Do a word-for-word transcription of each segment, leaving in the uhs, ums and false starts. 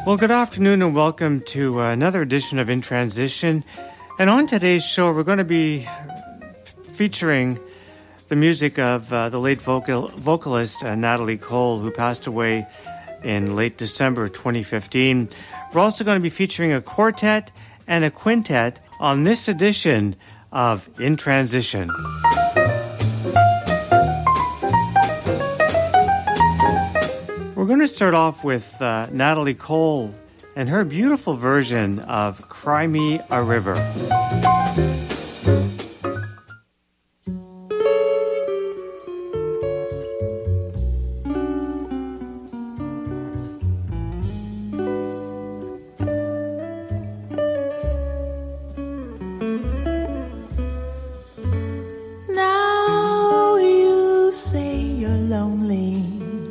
Well, good afternoon and welcome to another edition of In Transition. And on today's show, we're going to be featuring the music of uh, the late vocal, vocalist uh, Natalie Cole, who passed away in late December twenty fifteen. We're also going to be featuring a quartet and a quintet on this edition of In Transition. We're going to start off with uh, Natalie Cole and her beautiful version of Cry Me a River. Now you say you're lonely.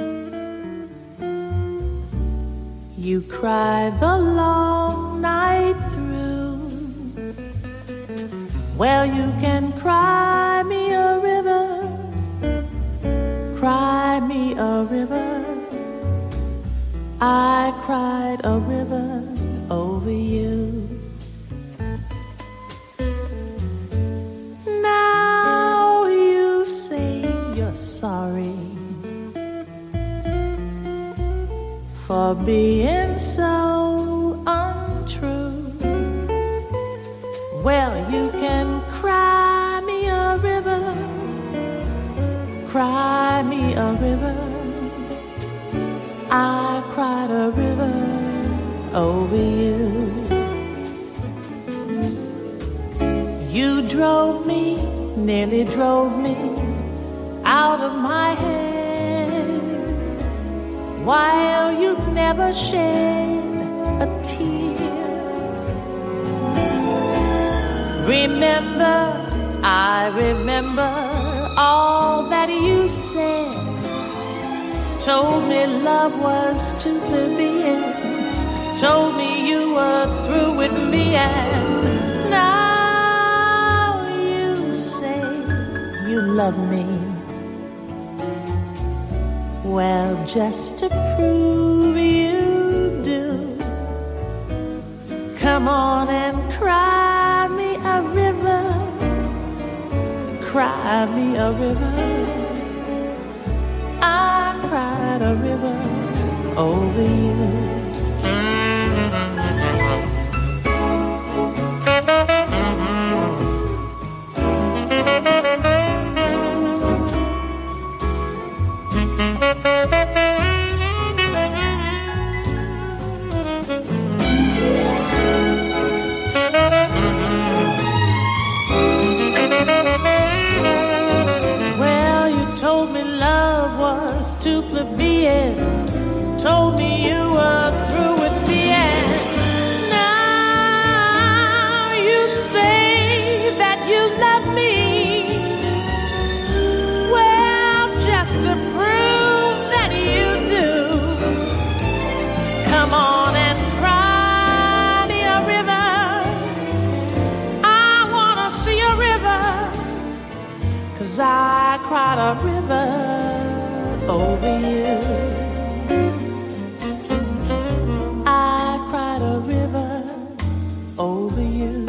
You cry the long night through. Well, you can cry me a river, cry me a river. I cried a river over you. Now you say you're sorry for being so untrue. Well, you can cry me a river, cry me a river. I cried a river over you. You drove me, nearly drove me out of my head, while you never shed a tear. Remember, I remember all that you said. Told me love was too plebeian. Told me you were through with me. And now you say you love me. Well, just to prove you do, come on and cry me a river, cry me a river. I cried a river over you. Too plebeian, told me you were through with me, and now you say that you love me. Well, just to prove that you do, come on and cry me a river. I wanna see a river, 'cause I cried a river over you. I cried a river over you.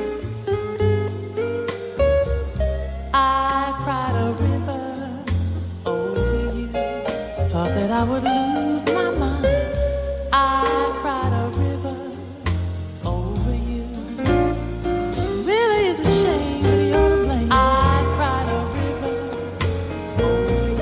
I cried a river over you. Thought that I would lose my mind. I cried a river over you. Really is a shame that you're to blame. I cried a river over you.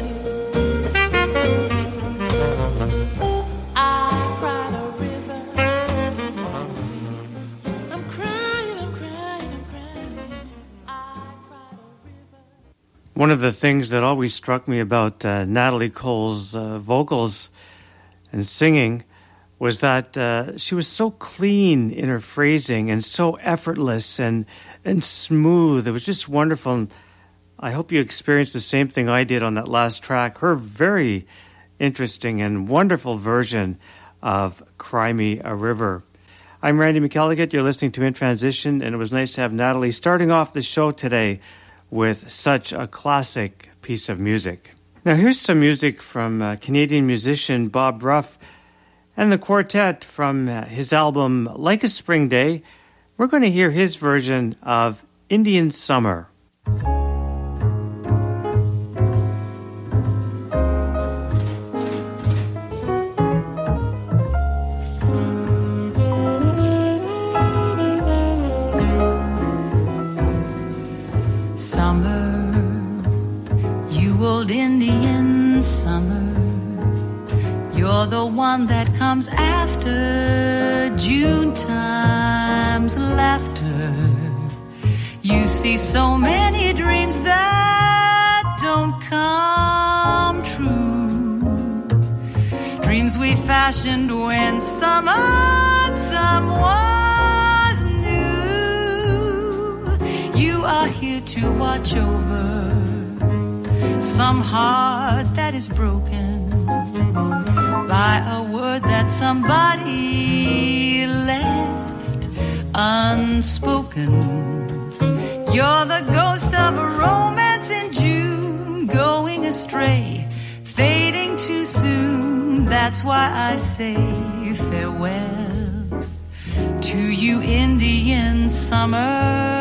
One of the things that always struck me about uh, Natalie Cole's uh, vocals and singing was that uh, she was so clean in her phrasing and so effortless and and smooth. It was just wonderful. And I hope you experienced the same thing I did on that last track. Her very interesting and wonderful version of Cry Me a River. I'm Randy McElligott. You're listening to In Transition, and it was nice to have Natalie starting off the show today with such a classic piece of music. Now here's some music from uh, Canadian musician Bob Ruff, And the quartet from uh, his album Like a Spring Day, we're going to hear his version of Indian Summer. Summer, you old Indian summer, you're the one that comes after June time's laughter. You see so many dreams that don't come true, dreams we fashioned when summertime was new. You are here to watch over some heart that is broken by a word that somebody left unspoken. You're the ghost of a romance in June, going astray, fading too soon. That's why I say farewell to you, Indian summer.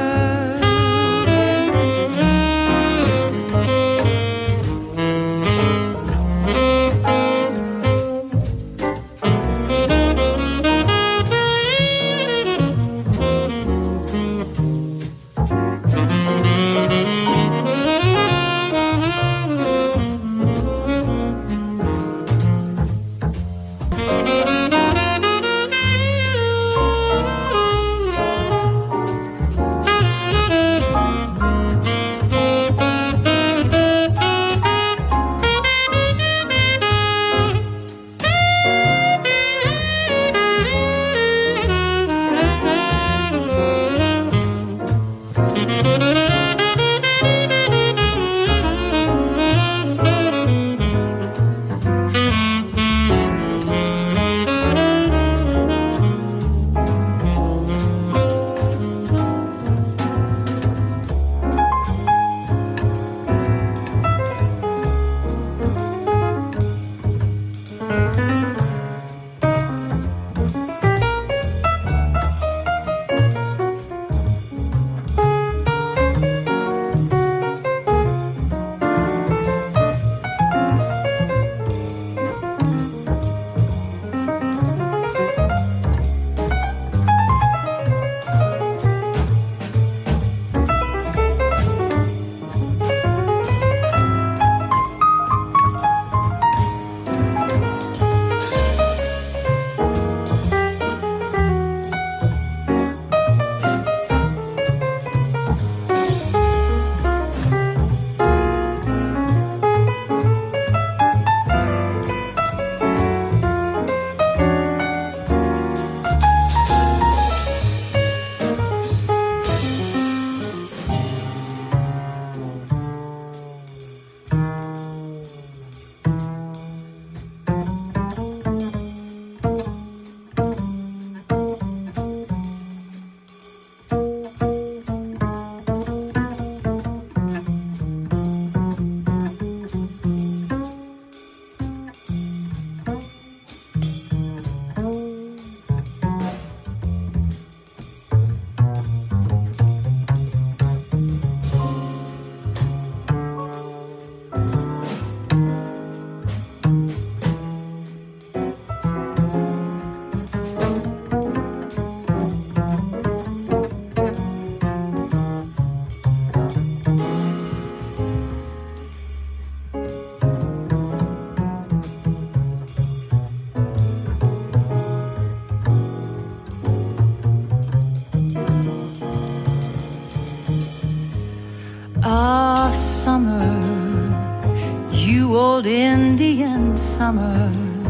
old Indian summer.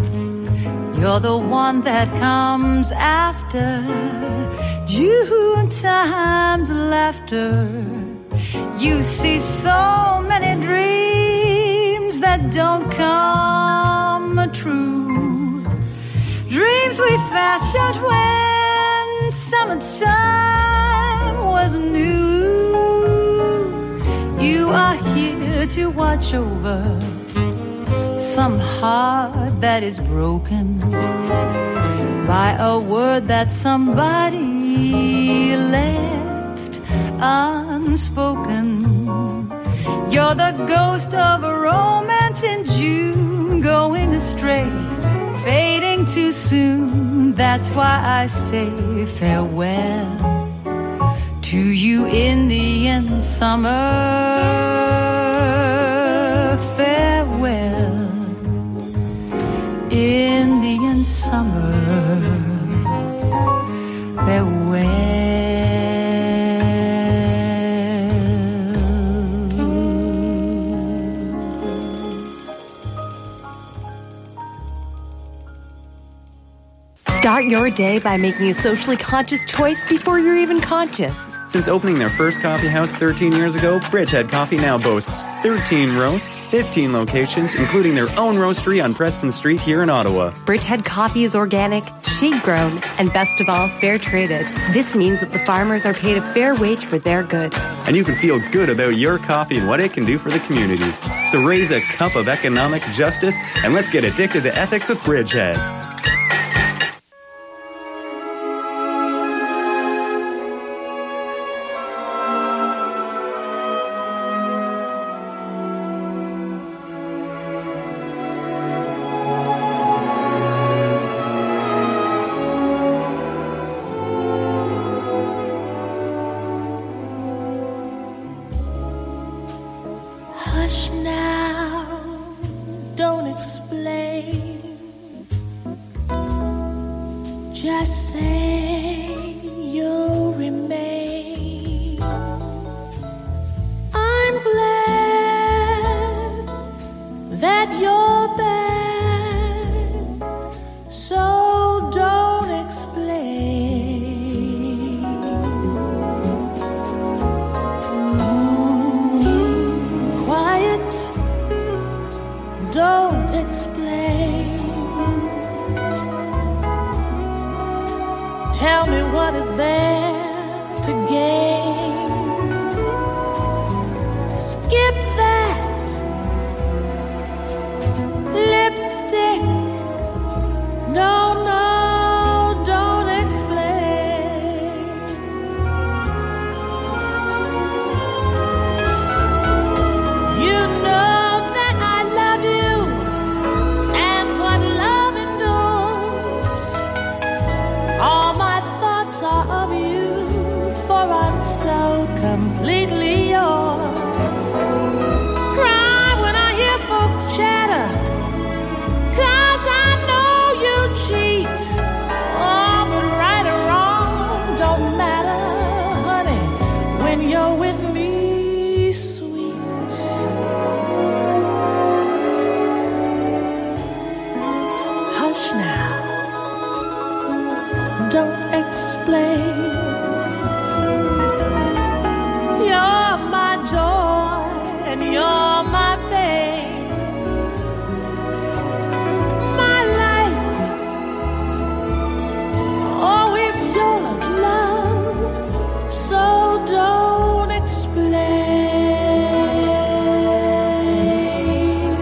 You're the one that comes after June time's laughter. You see so many dreams that don't come true, dreams we fashioned when summertime was new. You are here to watch over some heart that is broken by a word that somebody left unspoken. You're the ghost of a romance in June, going astray, fading too soon. That's why I say farewell to you, Indian summer. Farewell, Indian summer. Farewell. Start your day by making a socially conscious choice before you're even conscious. Since opening their first coffee house thirteen years ago, Bridgehead Coffee now boasts thirteen roasts, fifteen locations, including their own roastery on Preston Street here in Ottawa. Bridgehead Coffee is organic, shade-grown, and best of all, fair-traded. This means that the farmers are paid a fair wage for their goods. And you can feel good about your coffee and what it can do for the community. So raise a cup of economic justice, and let's get addicted to ethics with Bridgehead. Hush now, don't explain. Just say you'll remain. I'm glad that you're back, so don't explain. Quiet, don't explain. Tell me what is there to gain. Skip that lipstick. No, no, don't explain. You know that I love you and what love endures. All my thoughts are of you, for I'm so completely yours. Cry when I hear folks chatter, 'cause I know you cheat. Oh, but right or wrong don't matter, honey, when you're with me, sweet. Hush now, don't explain. You're my joy and you're my pain. My life, always yours, love. So don't explain.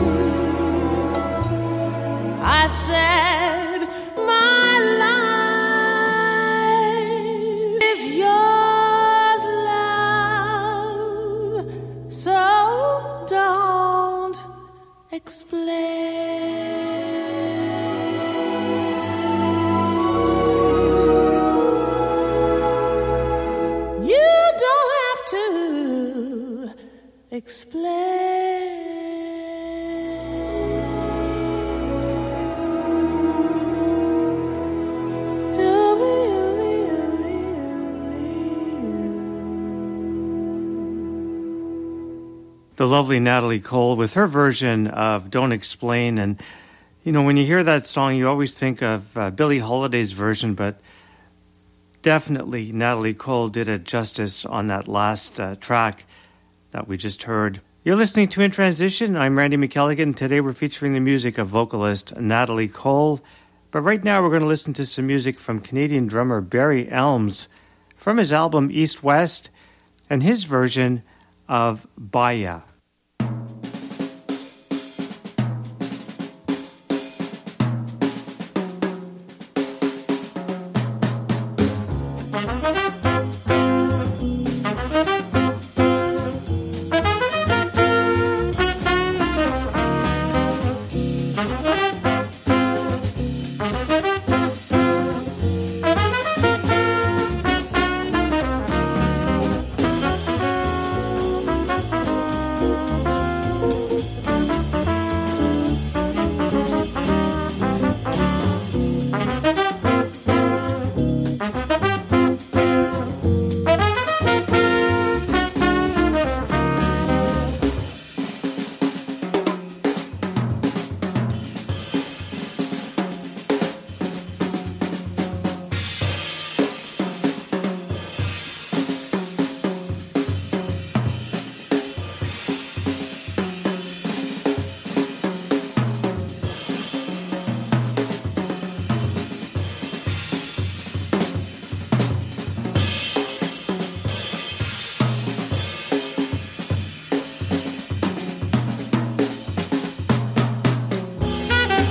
I said my life is yours, love. So don't explain. You don't have to explain. The lovely Natalie Cole with her version of Don't Explain. And, you know, when you hear that song, you always think of uh, Billie Holiday's version, but definitely Natalie Cole did it justice on that last uh, track that we just heard. You're listening to In Transition. I'm Randy McElligott. Today we're featuring the music of vocalist Natalie Cole. But right now we're going to listen to some music from Canadian drummer Barry Elmes from his album East West and his version of Baya.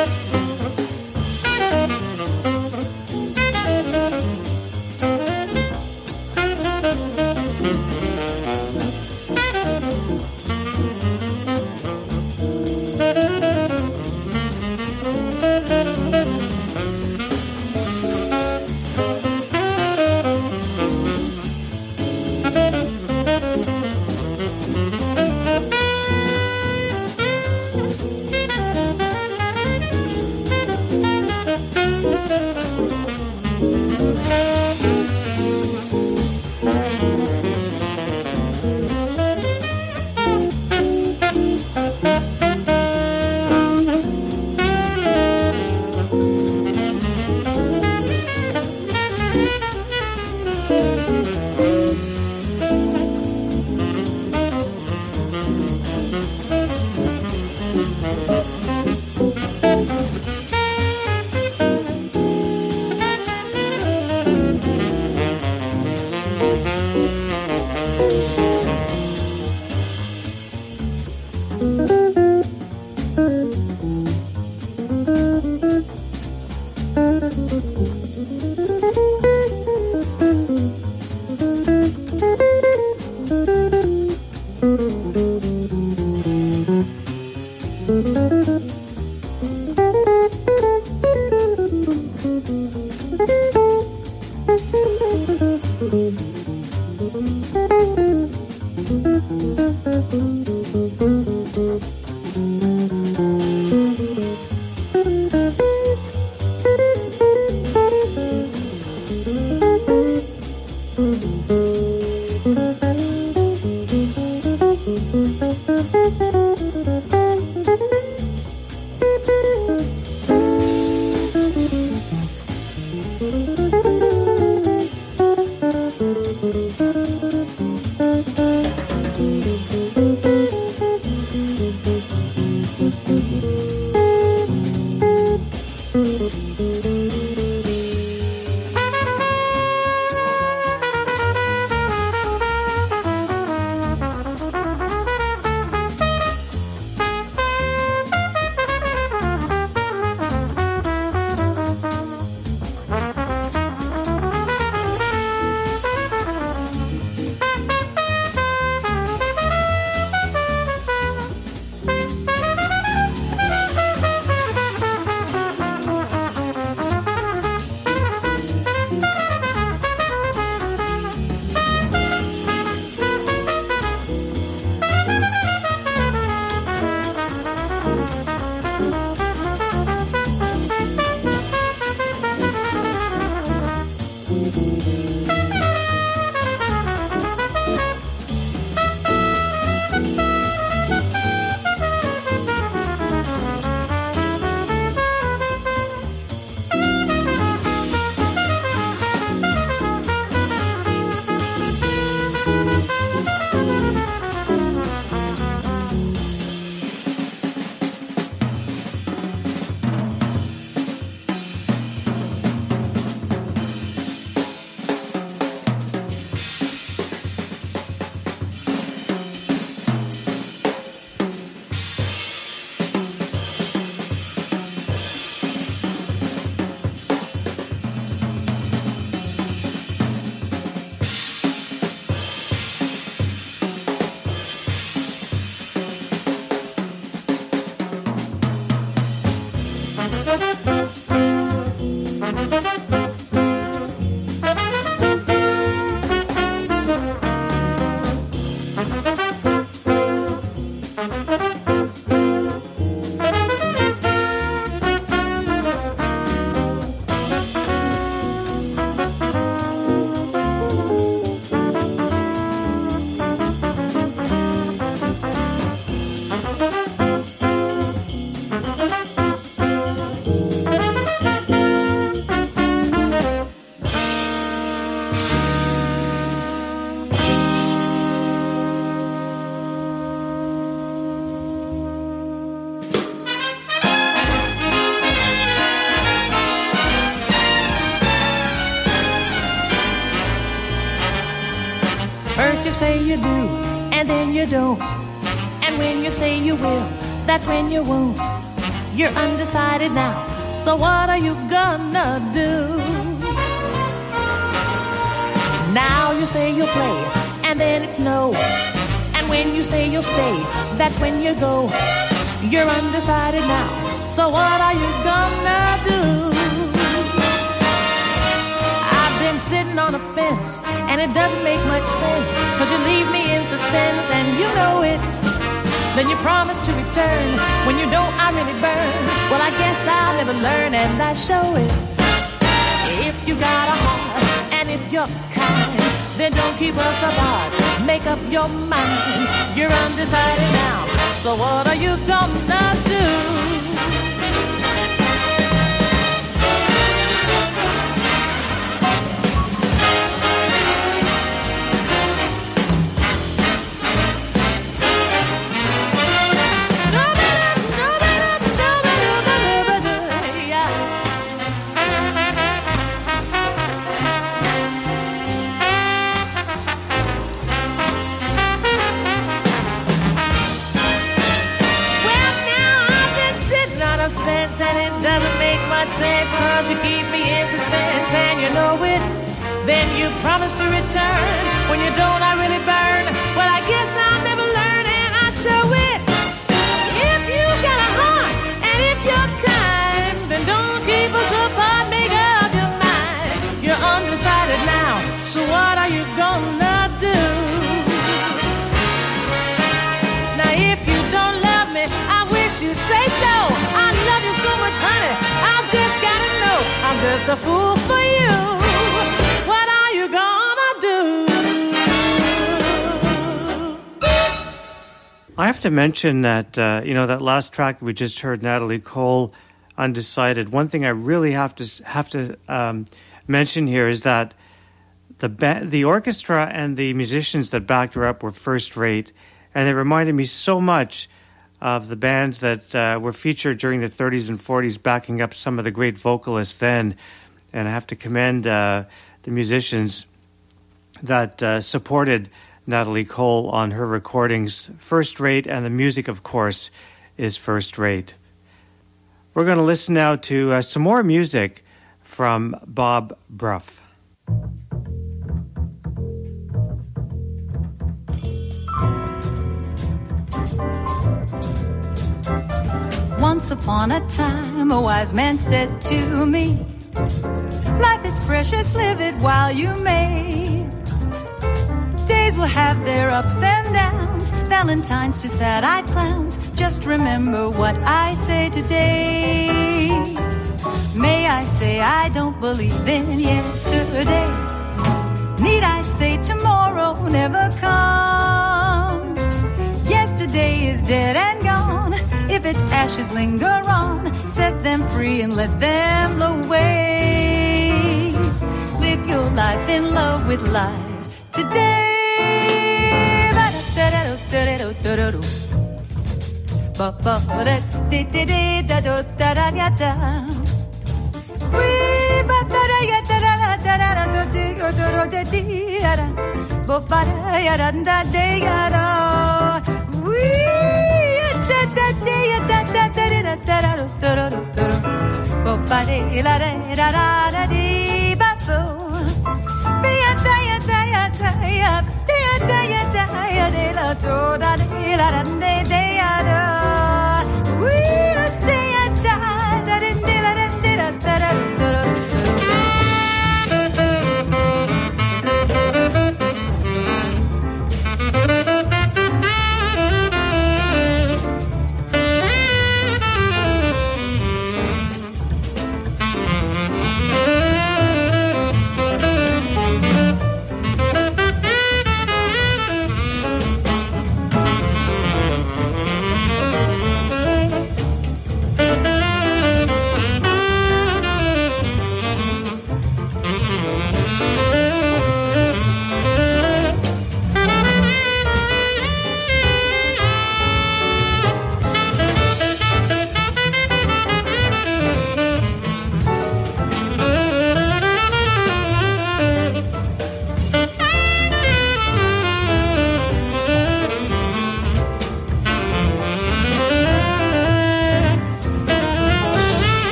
First you say you do, and then you don't. And when you say you will, that's when you won't. You're undecided now, so what are you gonna do? Now you say you'll play, and then it's no. And when you say you'll stay, that's when you go. You're undecided now, so what are you gonna do? I've been sitting on a fence, and it doesn't make much sense, cause you leave me in suspense, and you know it. Then you promise to return. When you don't, I really burn. Well, I guess I'll never learn, and I show it. If you got a heart, and if you're kind, then don't keep us apart. Make up your mind. You're undecided now, so what are you gonna do? Sense, cause you keep me in suspense, and you know it. Then you promise to return. When you don't, I really burn. Well, I guess I'll never learn, and I show it. If you got a heart, and if you're kind, then don't keep us apart. Make up your mind. You're undecided now, so what are you gonna do? Now, if you don't love me, I wish you'd say so. I love you so much, honey. I've just gotta know I'm just a fool for you. What are you gonna do? I have to mention that, uh, you know, that last track we just heard, Natalie Cole, Undecided. One thing I really have to have to um, mention here is that the ba- the orchestra and the musicians that backed her up were first rate, and it reminded me so much of the bands that uh, were featured during the thirties and forties, backing up some of the great vocalists then. And I have to commend uh, the musicians that uh, supported Natalie Cole on her recordings. First rate, and the music, of course, is first rate. We're going to listen now to uh, some more music from Bob Bruff. Once upon a time, a wise man said to me, life is precious, live it while you may. Days will have their ups and downs, Valentines to sad-eyed clowns. Just remember what I say today. May I say I don't believe in yesterday? Need I say tomorrow never comes? Yesterday is dead and gone. If its ashes linger on, set them free and let them blow away. Live your life in love with life today.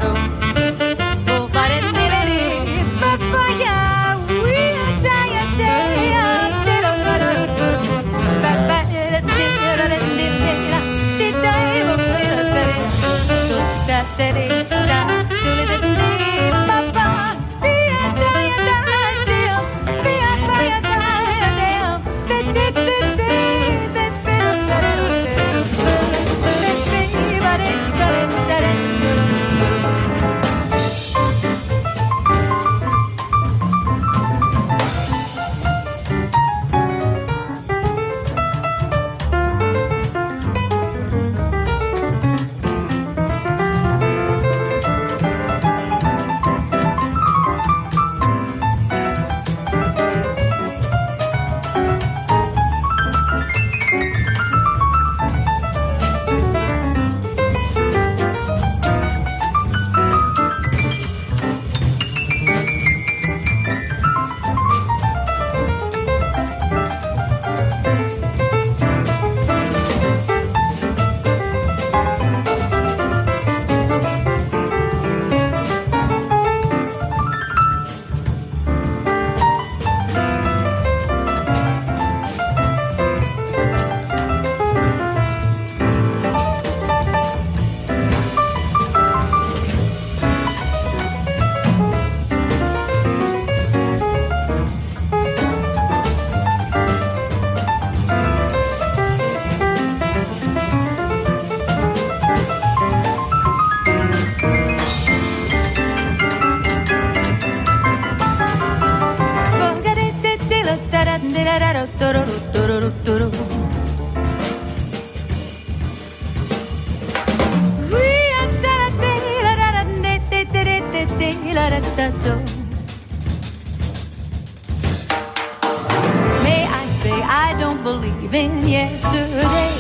May I say I don't believe in yesterday?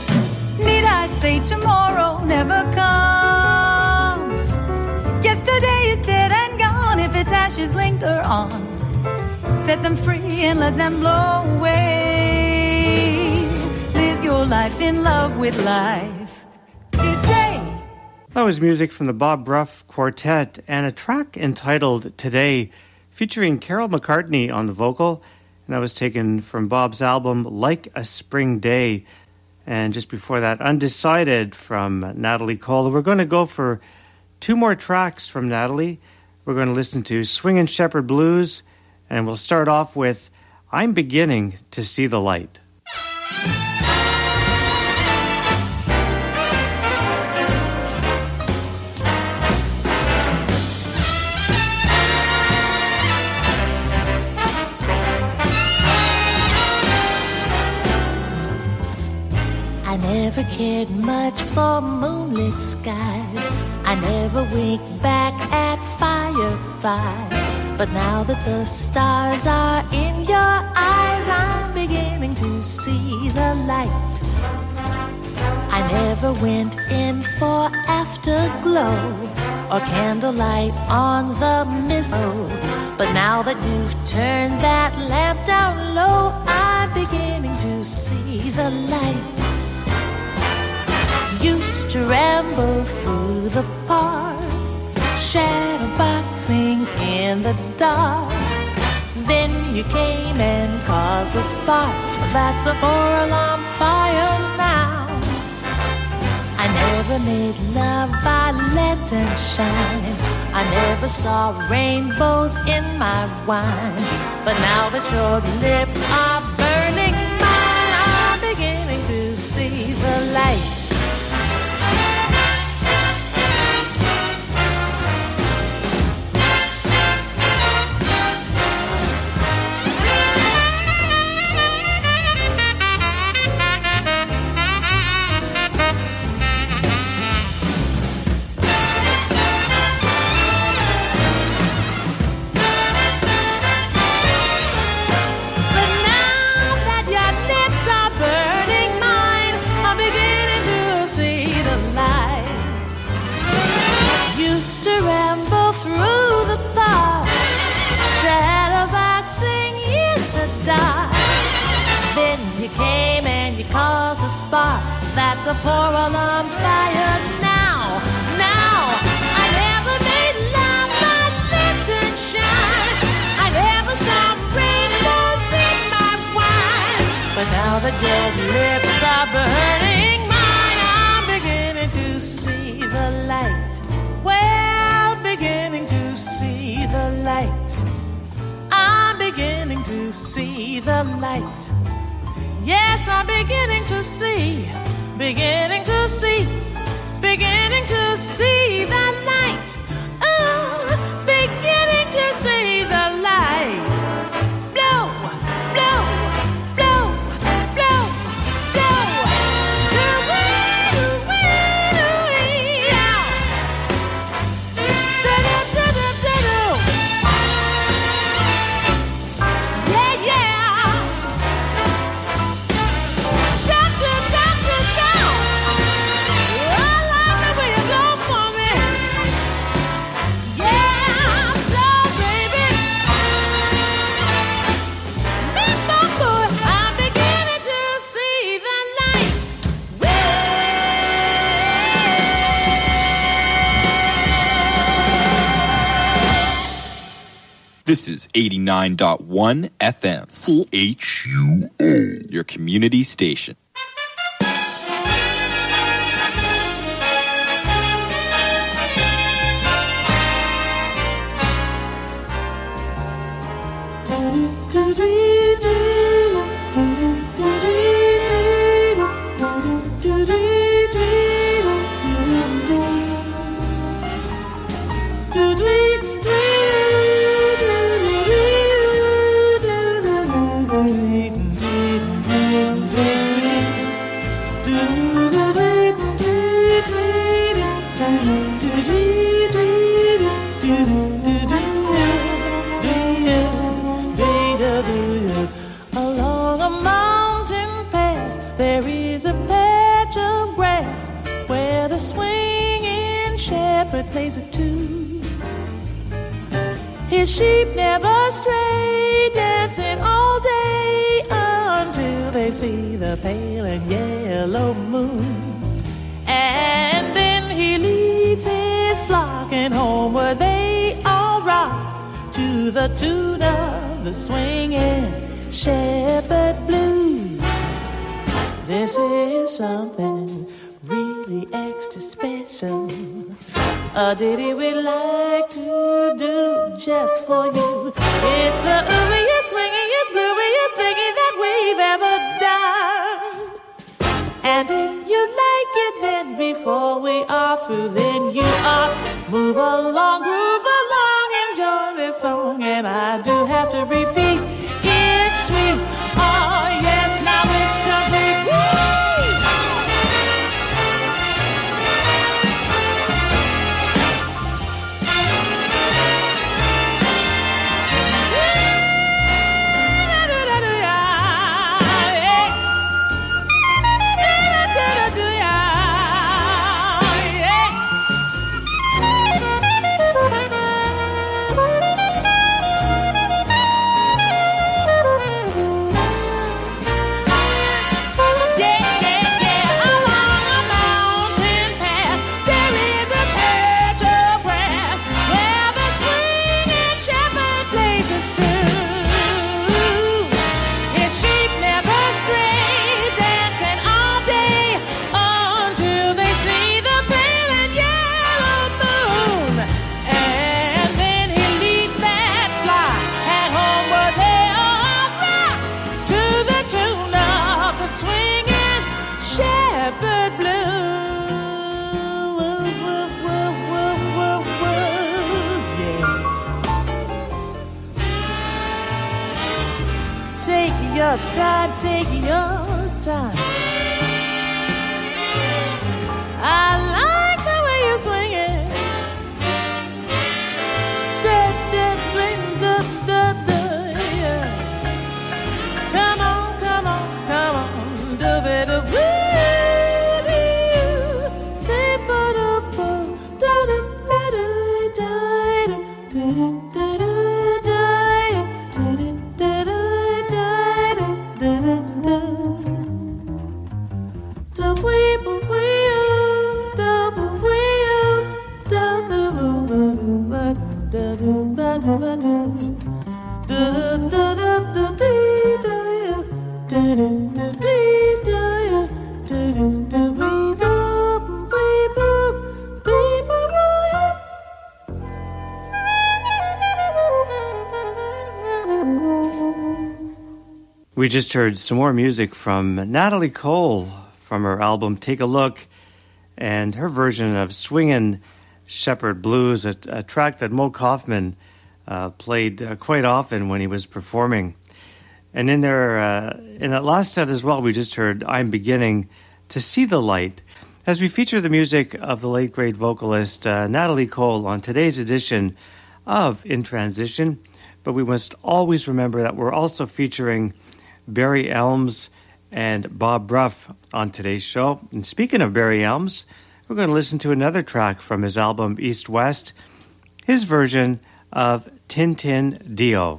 Need I say tomorrow never comes? Yesterday is dead and gone. If its ashes linger on, set them free and let them blow away. Live your life in love with life today. That was music from the Bob Bruff Quartet and a track entitled Today, featuring Carol McCartney on the vocal. And that was taken from Bob's album Like a Spring Day. And just before that, Undecided from Natalie Cole. We're going to go for two more tracks from Natalie. We're going to listen to Swingin' Shepherd Blues, and we'll start off with I'm Beginning to See the Light. I never cared much for moonlit skies. I never winked back at fireflies. But now that the stars are in your eyes, I'm beginning to see the light. I never went in for afterglow or candlelight on the mistletoe. But now that you've turned that lamp down low, I'm beginning to see the light. Used to ramble through the park, shadow boxing in the dark. Then you came and caused a spark. That's a four-alarm fire now. I never made love by lantern-shine. I never saw rainbows in my wine. But now that your lips are burning mine, I'm beginning to see the light. You came and you caused a spark. That's a four-alarm fire now. Now, I never that your lips are burning mine. I'm beginning to see the light. Well, beginning to see the light. I'm beginning to see the light. Yes, I'm beginning to see, beginning to see, beginning to see the light. Oh, beginning to see the light. Blow, blow, blow, blow, blow. Yeah, yeah. Doctor, doctor, down. I like the way you go for me. Yeah, blow, baby. Make my boy, I'm beginning to see the light. This is eighty-nine point one F M. C H U O. Your community station. Along a mountain pass, there is a patch of grass where the swinging shepherd plays a tune. His sheep never stray, dancing all day until they see the pale and yellow moon. And then he leads his flock, and homeward they all rock to the tune of the swinging shepherd blues. This is something really extra special, a ditty we like to do just for you. It's the ooiest, swingiest, blueiest thingy that we've ever done. And if you like it, then before we are through, then you ought to move along, groove along, enjoy this song. And I do have to repeat, it's sweet. Oh yes, now it's complete. Woo! your time, take your time. I like the way you swing it. Da, da, da, da, da, da, yeah. Come on, come on, come on, do it, do it. Do We just heard some more music from Natalie Cole from her album Take a Look, and her version of Swingin' Shepherd Blues, a, a track that Mo Kaufman uh, played uh, quite often when he was performing. And in there, uh, in that last set as well, we just heard I'm Beginning to See the Light, as we feature the music of the late great vocalist uh, Natalie Cole on today's edition of In Transition. But we must always remember that we're also featuring Barry Elms and Bob Bruff on today's show. And speaking of Barry Elms, we're going to listen to another track from his album East West, his version of Tintin Dio.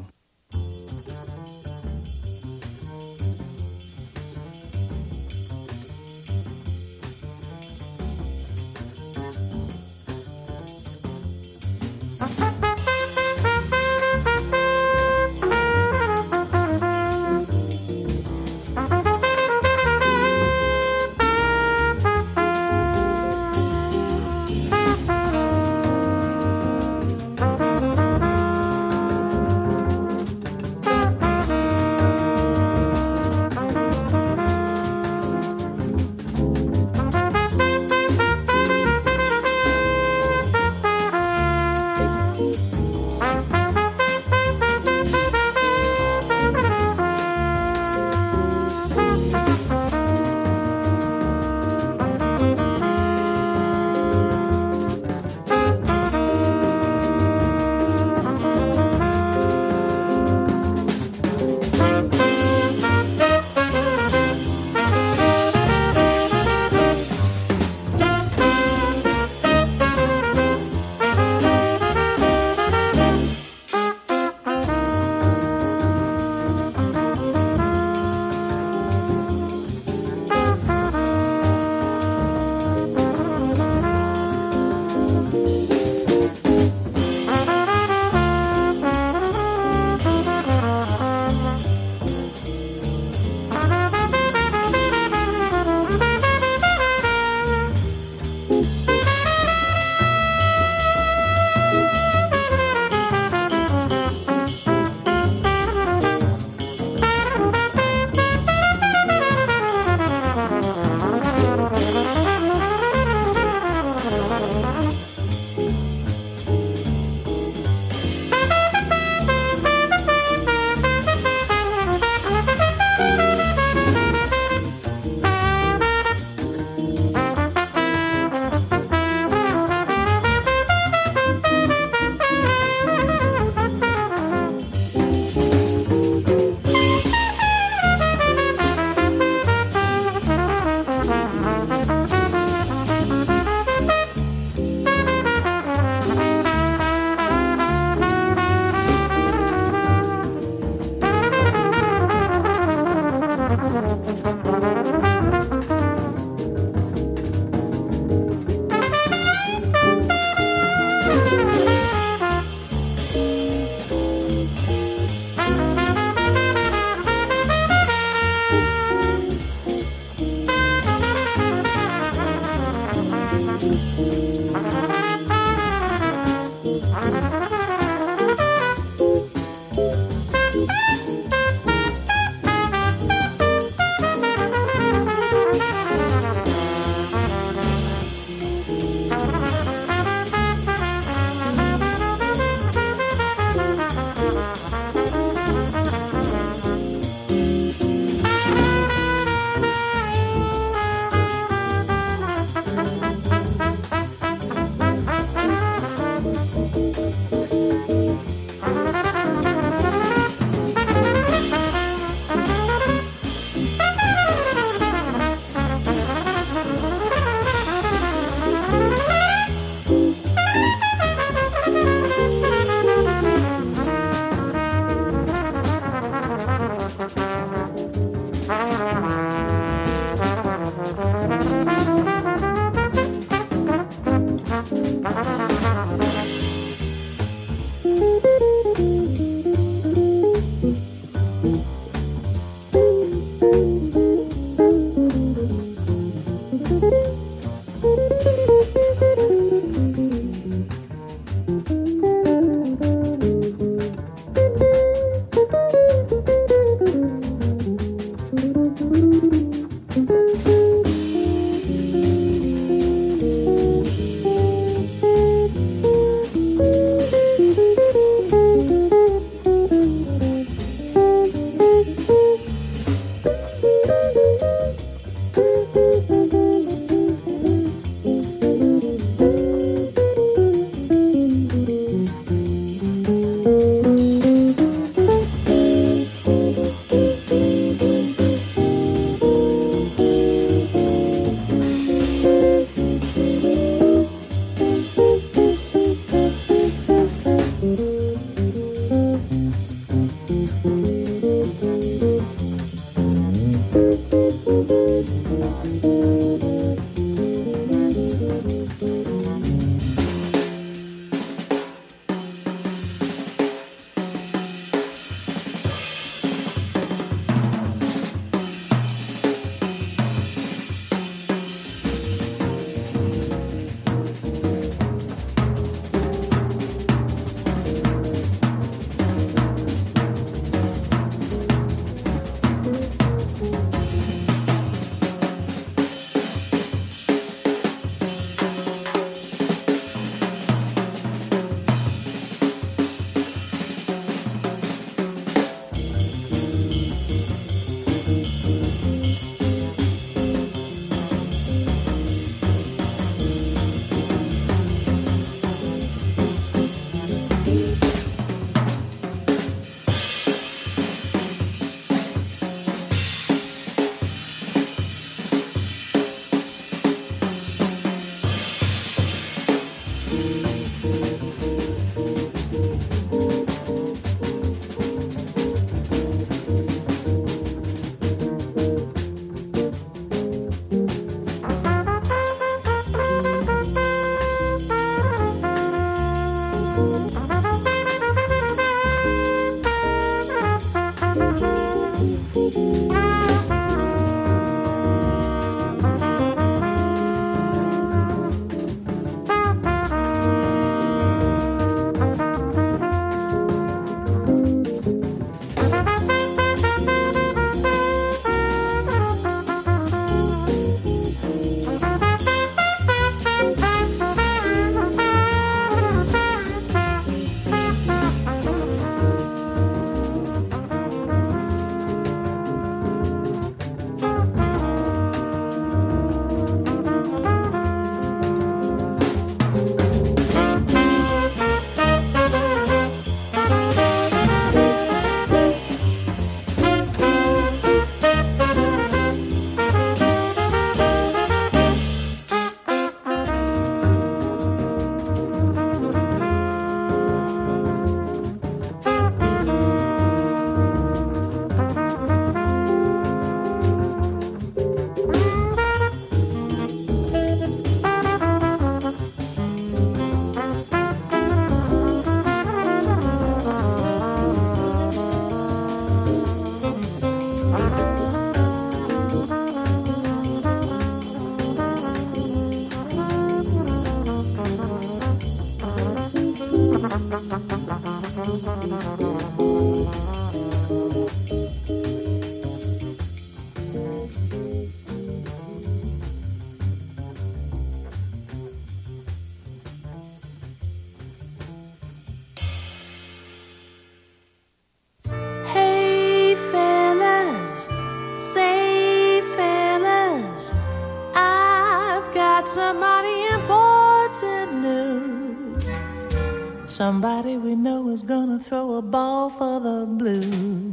Somebody we know is gonna throw a ball for the Blues.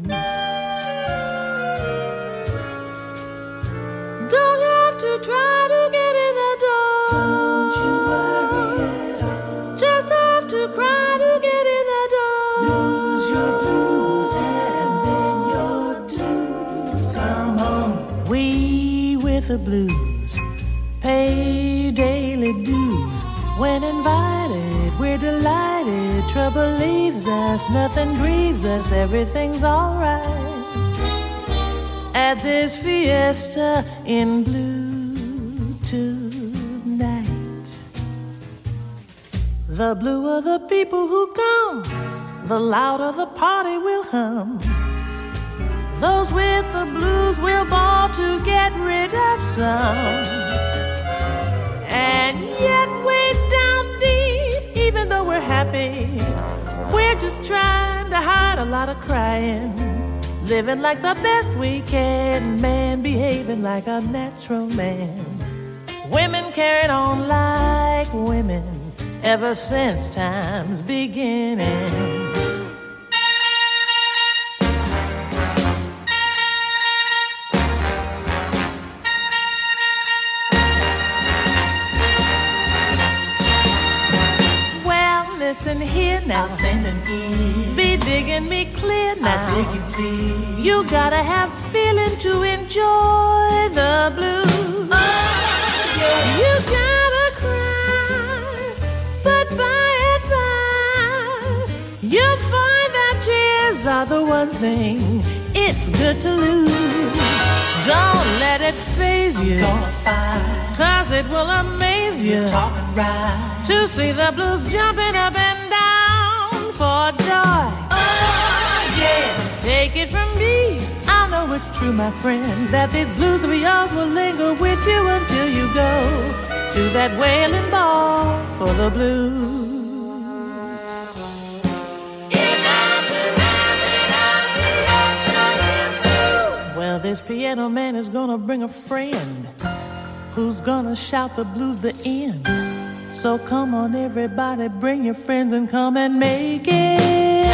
Don't have to try to get in the door. Don't you worry at all. Just have to cry to get in the door. Lose your blues and then your dues. Come on. We with the blues pay daily dues. When invited, we're delighted. Trouble leaves us, nothing grieves us, everything's alright. At this fiesta in blue tonight, the bluer the people who come, the louder the party will hum. Those with the blues will ball to get rid of some. And yet way down deep, even though we're happy, we're just trying to hide a lot of crying. Living like the best we can, man behaving like a natural man. Women carried on like women ever since time's beginning. Listen here now. I'll send an ear. Be digging me clear now. I'll dig it clear. You gotta have feeling to enjoy the blues. Oh, yeah. You gotta cry, but by and by, you'll find that tears are the one thing it's good to lose. Don't let it faze you. Gonna fight, cause it will amaze you. You're talking right. To see the blues jumping up and down for joy. Oh, yeah. Take it from me, I know it's true, my friend, that these blues of yours will linger with you until you go to that wailing ball for the blues. Well, this piano man is gonna bring a friend who's gonna shout the blues the end. So come on, everybody, bring your friends and come and make it.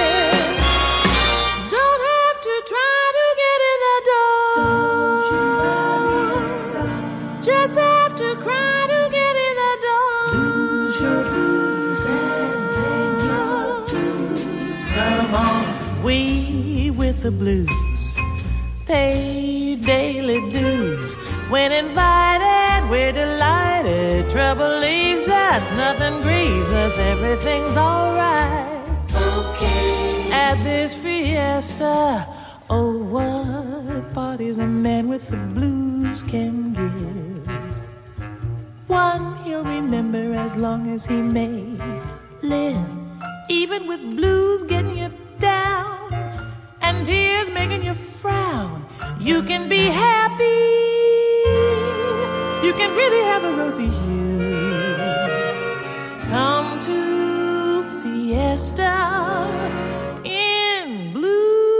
Don't have to try to get in the door. Don't you worry. Just have to cry to get in the door. Lose your blues and then your dues. Come on. We with the blues pay daily dues. When invited, we're delighted. Trouble leaves us, nothing grieves us, everything's alright. fiesta. Oh, what parties a man with the blues can give. One he'll remember as long as he may live. Even with blues getting you down and tears making you frown, you can be happy. You can really have a rosy hue. Come to fiesta in blue.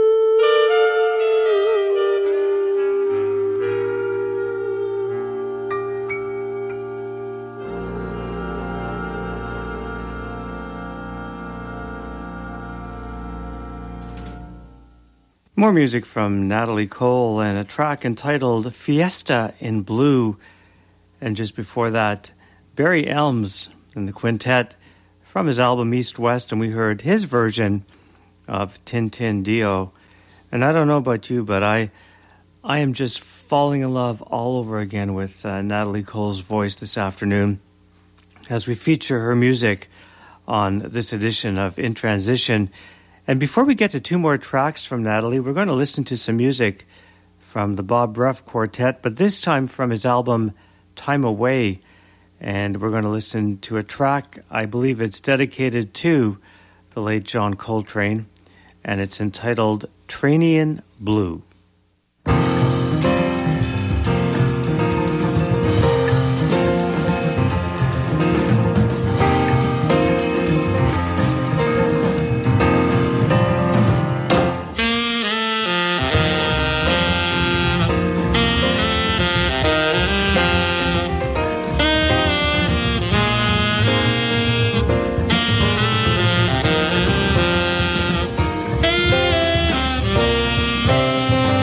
More music from Natalie Cole and a track entitled Fiesta in Blue. And just before that, Barry Elms and the Quintet from his album East West, and we heard his version of Tin Tin Dio. And I don't know about you, but I I am just falling in love all over again with uh, Natalie Cole's voice this afternoon as we feature her music on this edition of In Transition. And before we get to two more tracks from Natalie, we're going to listen to some music from the Bob Ruff Quartet, but this time from his album Time Away. And we're going to listen to a track, I believe it's dedicated to the late John Coltrane, and it's entitled Trainian Blue. Thank you.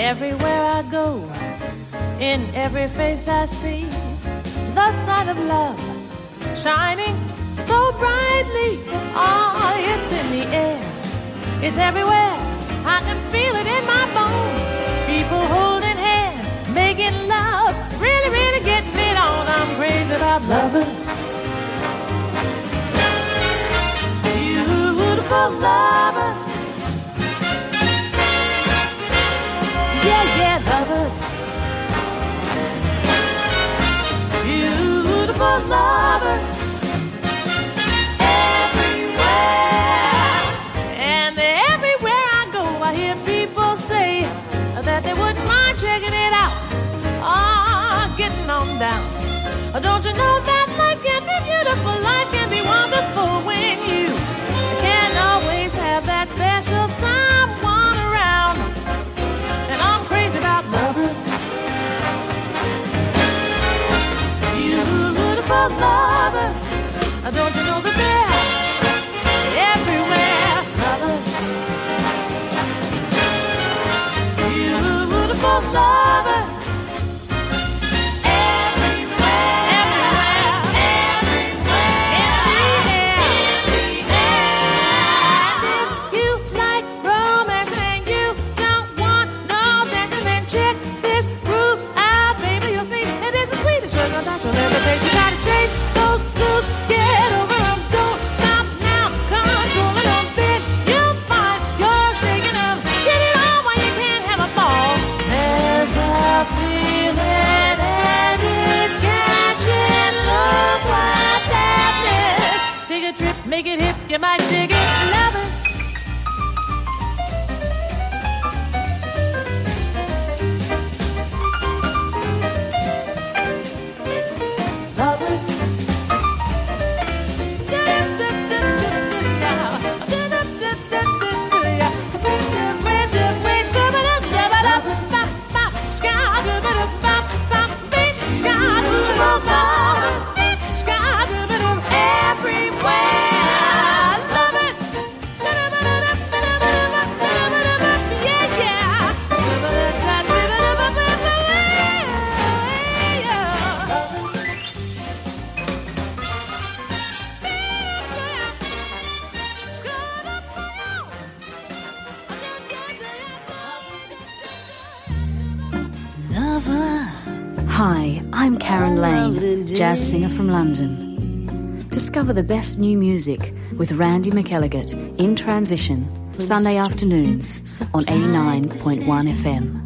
Everywhere I go, in every face I see, the sun of love shining so brightly. Oh, it's in the air, it's everywhere. I can feel it in my bones. People holding hands, making love, really, really getting it on. I'm crazy about lovers, beautiful lovers. Yeah, yeah, lovers, beautiful lovers, everywhere. And everywhere I go, I hear people say that they wouldn't mind checking it out. Ah, getting on down. Don't you know that life can be beautiful, life can be wonderful when you can always have that special someone around. And I'm crazy about lovers, beautiful lovers. Don't you know that they're everywhere? Lovers, beautiful lovers. Make it hip, you might dig it, lovers. Lovers. Hi, I'm Karen Lane, jazz singer from London. Discover the best new music with Randy McElligott in Transition, Sunday afternoons on eighty-nine point one F M.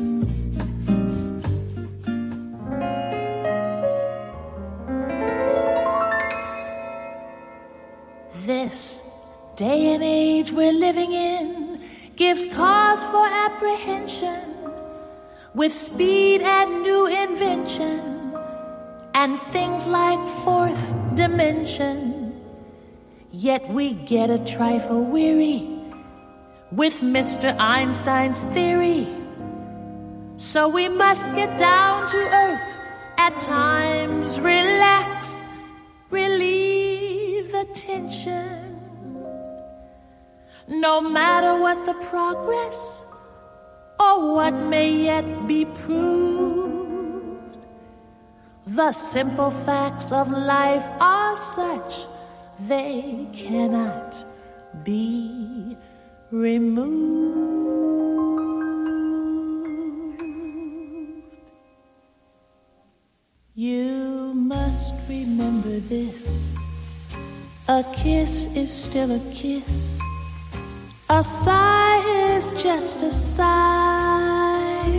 This day and age we're living in gives cause for apprehension, with speed and new invention and things like fourth dimension. Yet we get a trifle weary with Mister Einstein's theory. So we must get down to earth at times, relax, relieve the tension. No matter what the progress or what may yet be proved, the simple facts of life are such they cannot be removed. You must remember this: a kiss is still a kiss. A sigh is just a sigh.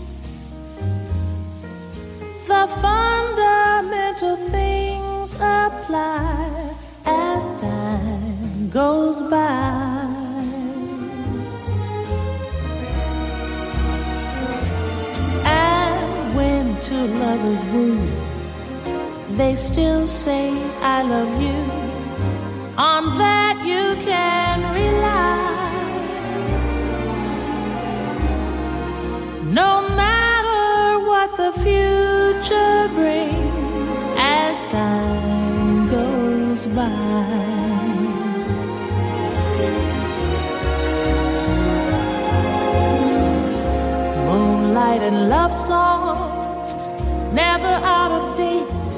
The fundamental things apply as time goes by. And when two lovers woo, they still say I love you. On that you can rely. No matter what the future brings as time goes by. in love songs, never out of date.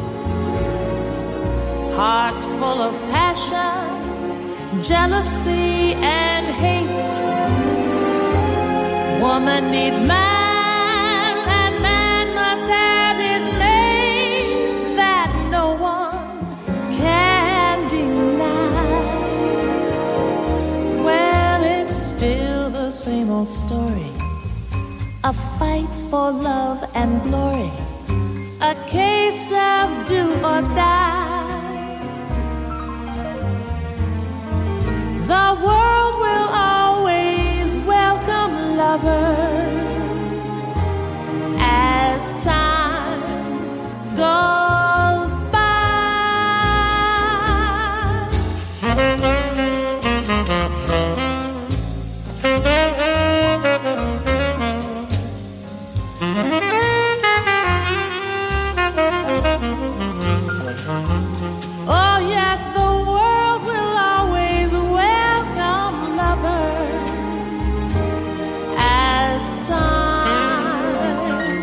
Heart full of passion, jealousy and hate. Woman needs man, and man must have his mate, that no one can deny. Well, it's still the same old story, a fight for love and glory, a case of do or die. The world will always welcome lovers as time goes by. Oh yes, the world will always welcome lovers as time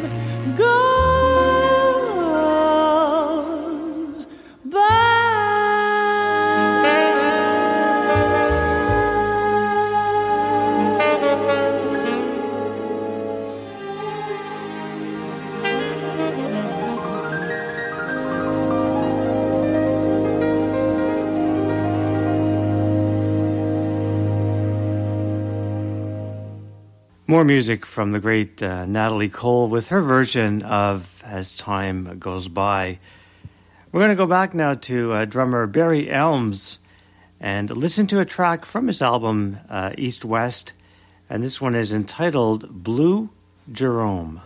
goes by. More music from the great uh, Natalie Cole with her version of As Time Goes By. We're going to go back now to uh, drummer Barry Elmes and listen to a track from his album uh, East West, and this one is entitled Blue Jerome.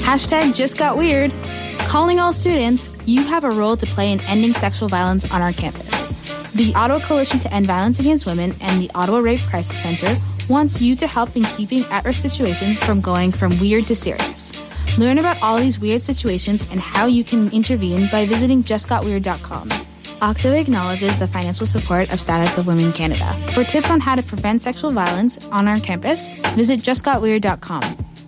Hashtag just got weird. Calling all students, you have a role to play in ending sexual violence on our campus. The Ottawa Coalition to End Violence Against Women and the Ottawa Rape Crisis Center wants you to help in keeping at-risk situations from going from weird to serious. Learn about all these weird situations and how you can intervene by visiting just got weird dot com. Octo acknowledges the financial support of Status of Women Canada. For tips on how to prevent sexual violence on our campus, visit just got weird dot com.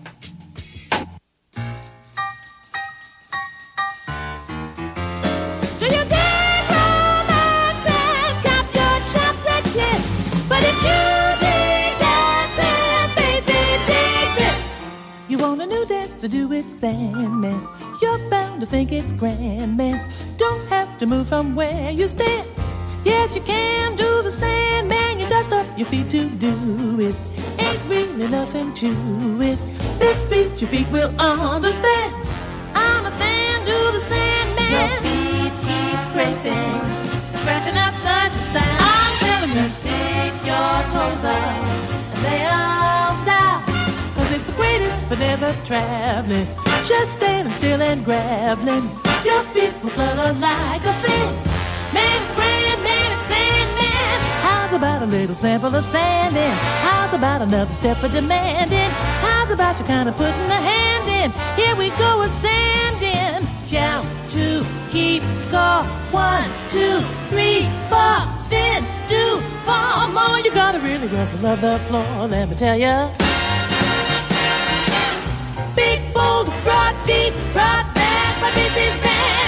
To do it, Sandman. You're bound to think it's grand, man. Don't have to move from where you stand. Yes, you can do the Sandman. You dust up your feet to do it. Ain't really nothing to it. This beat your feet will understand. I'm a fan, do the Sandman. Your feet keep scraping, scratching up such a sound. I'm telling you, just pick your toes up and lay them down. It's the greatest for never traveling. Just standing still and graveling. Your feet will flutter like a fan. Man, it's grand, man, it's Sandman. How's about a little sample of sanding? How's about another step for demanding? How's about you kind of putting a hand in? Here we go with sanding. Count to keep score. One, two, three, four. Then do four more. You gotta really ruffle up the floor, let me tell ya. Big, bold, broad beat, broad back, my beat is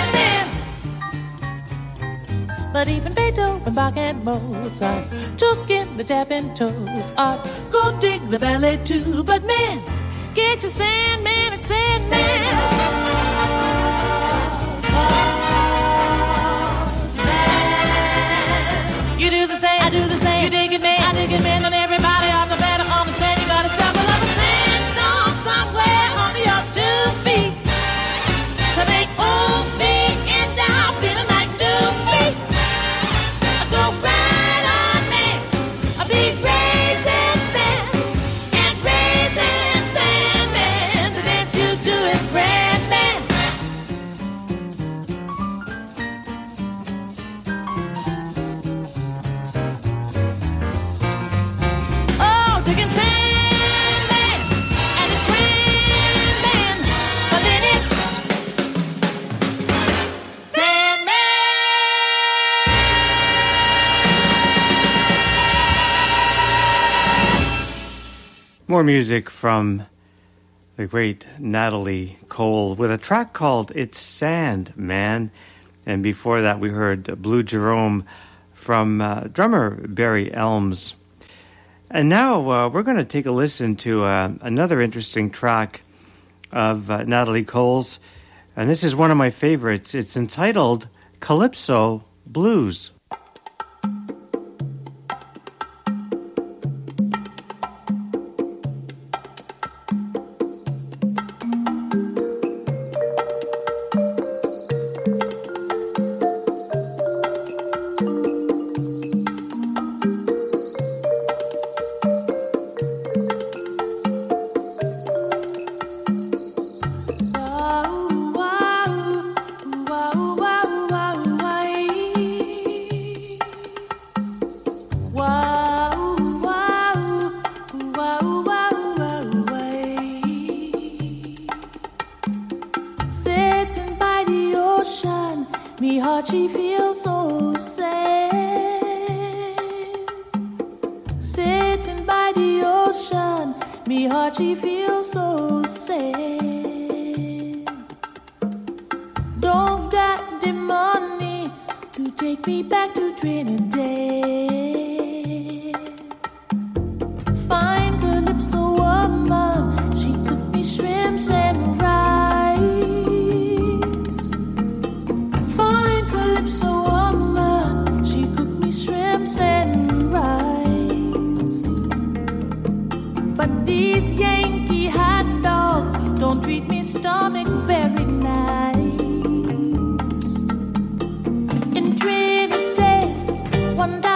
band. But even Beethoven, Bach, and Mozart took in the tapping toes art. Go dig the ballet too, but man, get your Sandman and Sandman. You do the same, I do the same. You dig it, man, I dig it, man. And everybody ought to better understand. You gotta stop a little sandstone somewhere. Two feet to make old feet and down feeling like new feet. Go right on, man. A big raising sand and raising sand, man. The dance you do is grand, man. Oh, digging sand. More music from the great Natalie Cole with a track called It's Sand, Man. And before that, we heard Blue Jerome from uh, drummer Barry Elms. And now uh, we're going to take a listen to uh, another interesting track of uh, Natalie Cole's. And this is one of my favorites. It's entitled Calypso Blues. One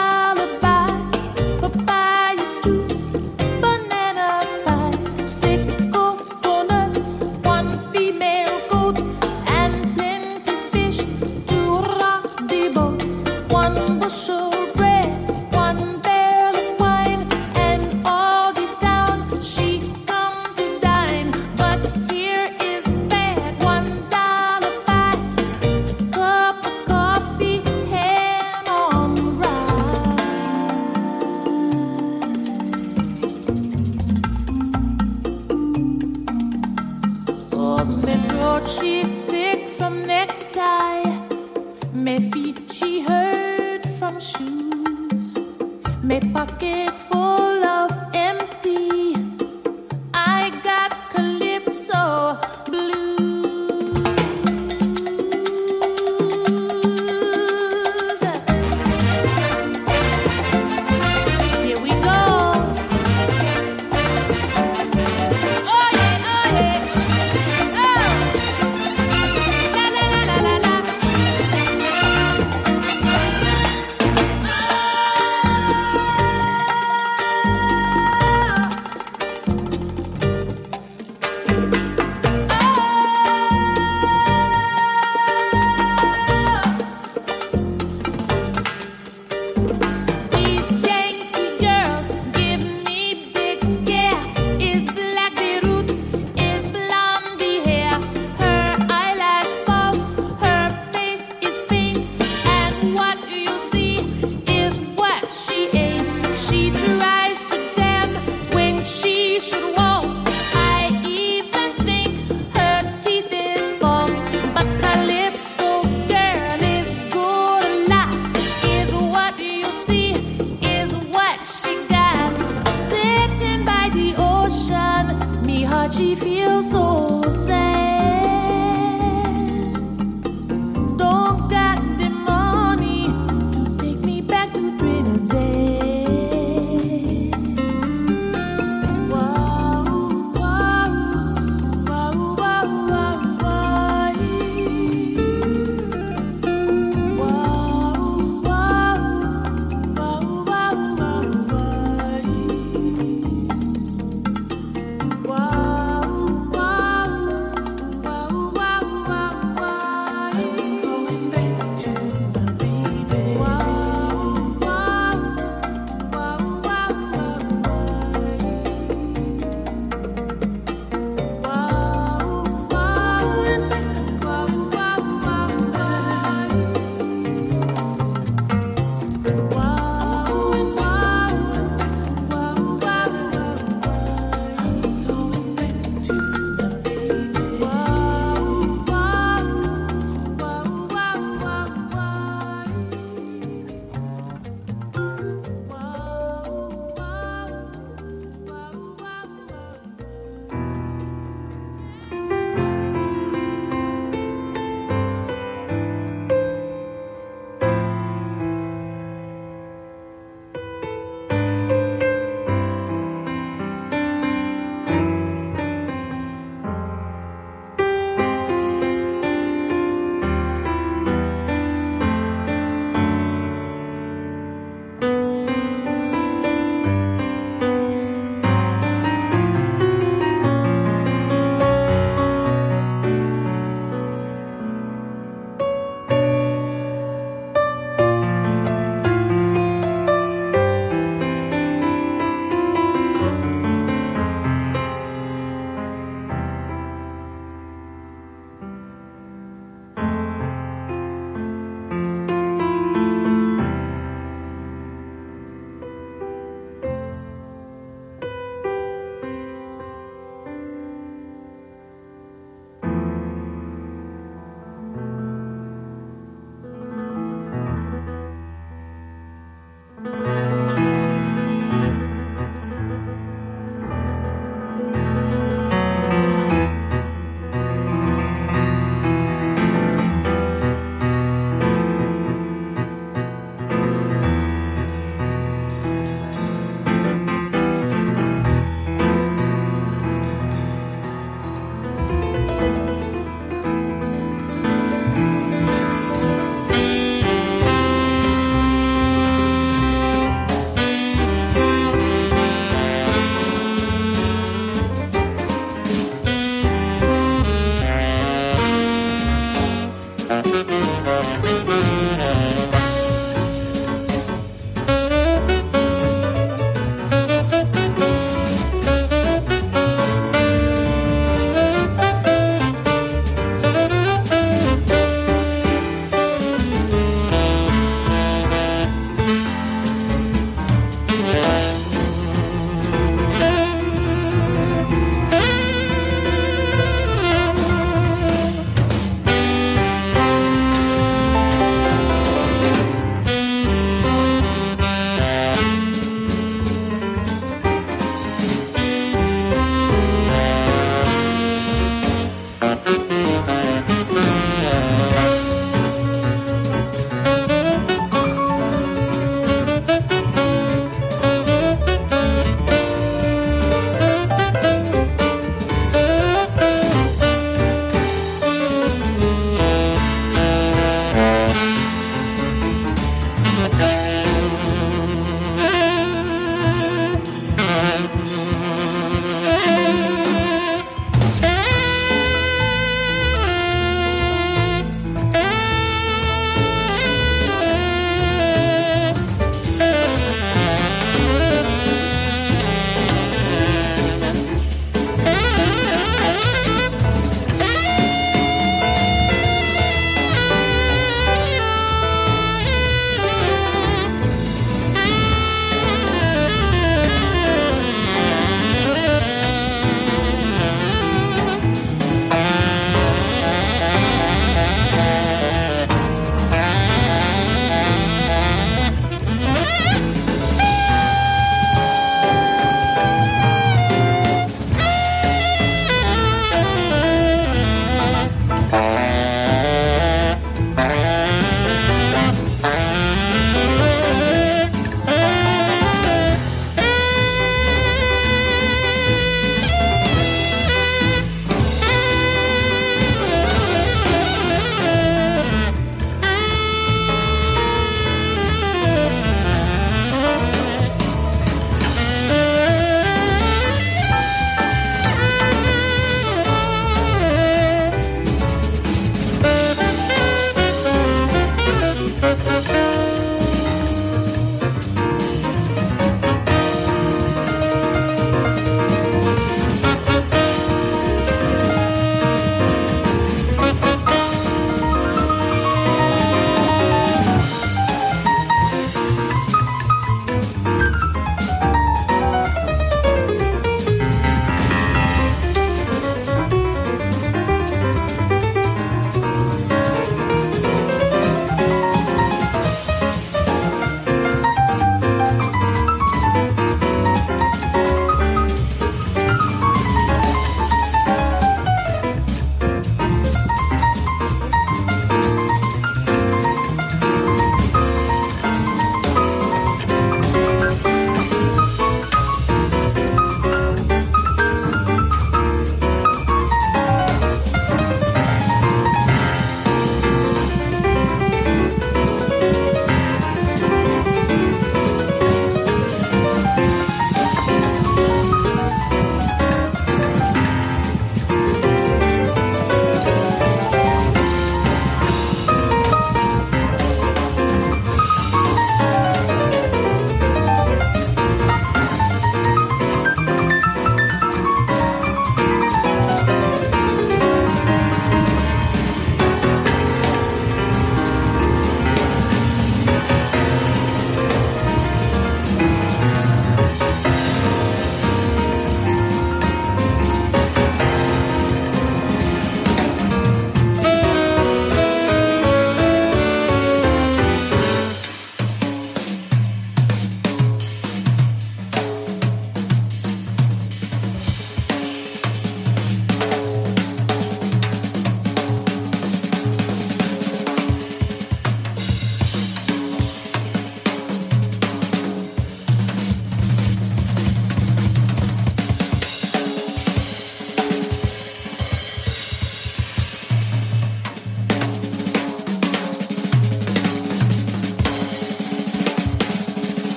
my pocket full of empty. I got calypso blues. Here we go. Oh yeah, oh yeah. Oh. La la la la la la.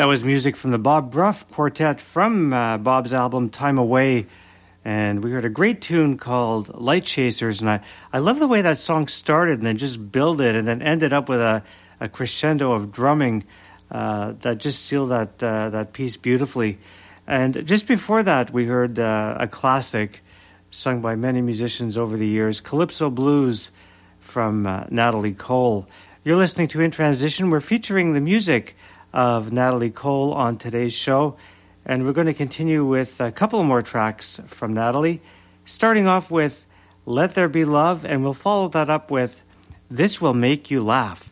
That was music from the Bob Bruff Quartet from uh, Bob's album Time Away. And we heard a great tune called Light Chasers. And I, I love the way that song started and then just builded and then ended up with a, a crescendo of drumming uh, that just sealed that, uh, that piece beautifully. And just before that, we heard uh, a classic sung by many musicians over the years, Calypso Blues from uh, Natalie Cole. You're listening to In Transition. We're featuring the music of Natalie Cole on today's show, and we're going to continue with a couple more tracks from Natalie, starting off with Let There Be Love, and we'll follow that up with This Will Make You Laugh.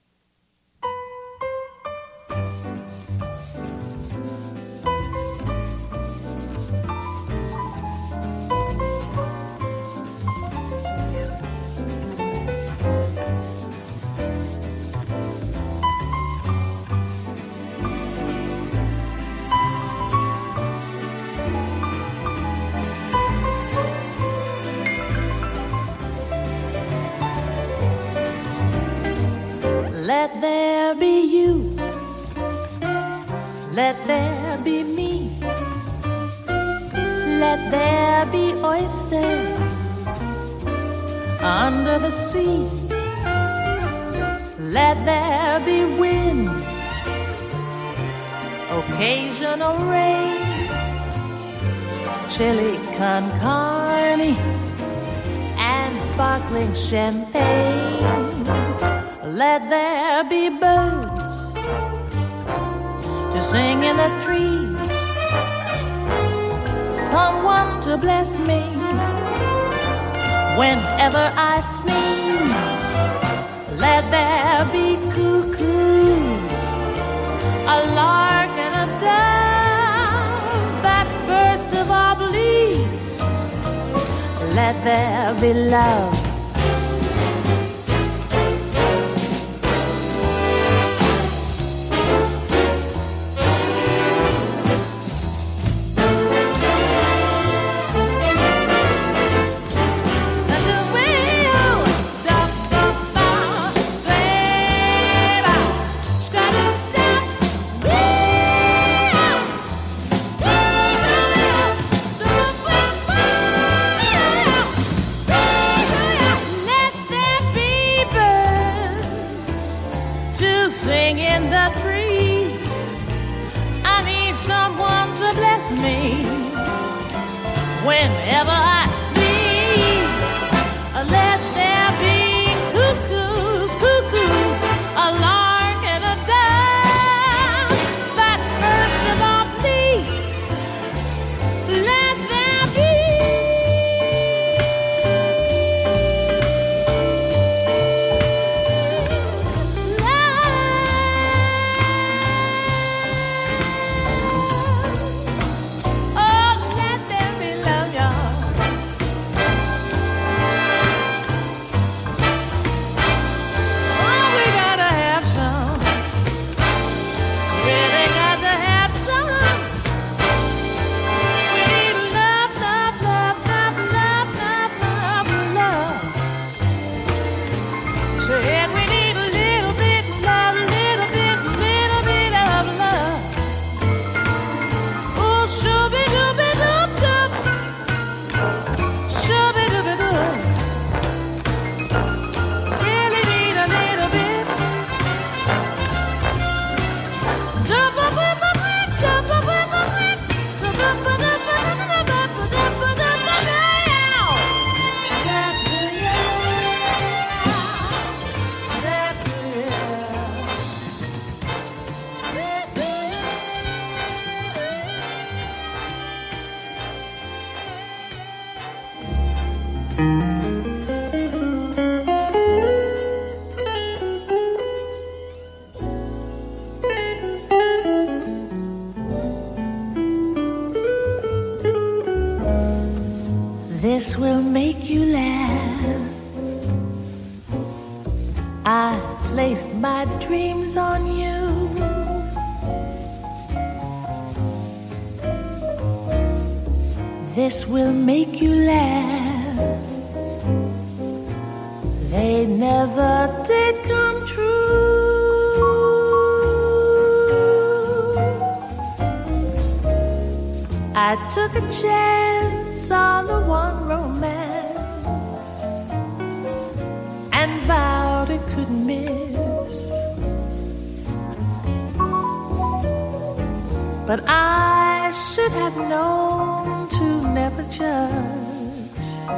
Let there be you, let there be me, let there be oysters under the sea, let there be wind, occasional rain, chili con carne and sparkling champagne. Let there be birds to sing in the trees, someone to bless me whenever I sneeze. Let there be cuckoos, a lark and a dove, but first of all, please, let there be love. Whenever I sneeze, let there be cuckoos, cuckoos, a lark and a dove. But first of all, please, let there be This will make you laugh. I placed my dreams on you. This will make you laugh. They never did come true. I took a chance on the one romance and vowed it couldn't miss. But I should have known to never judge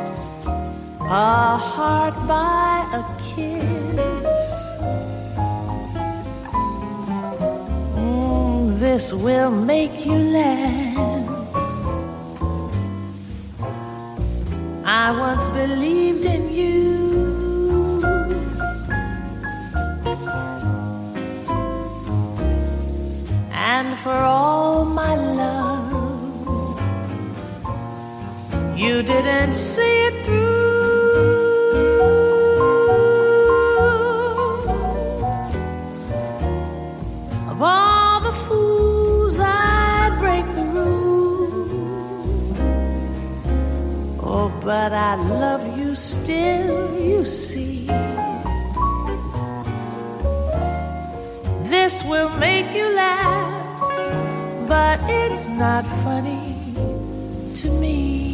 a heart by a kiss. Mm, this will make you laugh. I once believed in you, and for all my love, you didn't see it through. Of all the fools I'd break the rules, oh, but I love you still, you see. This will make you laugh, but it's not funny to me.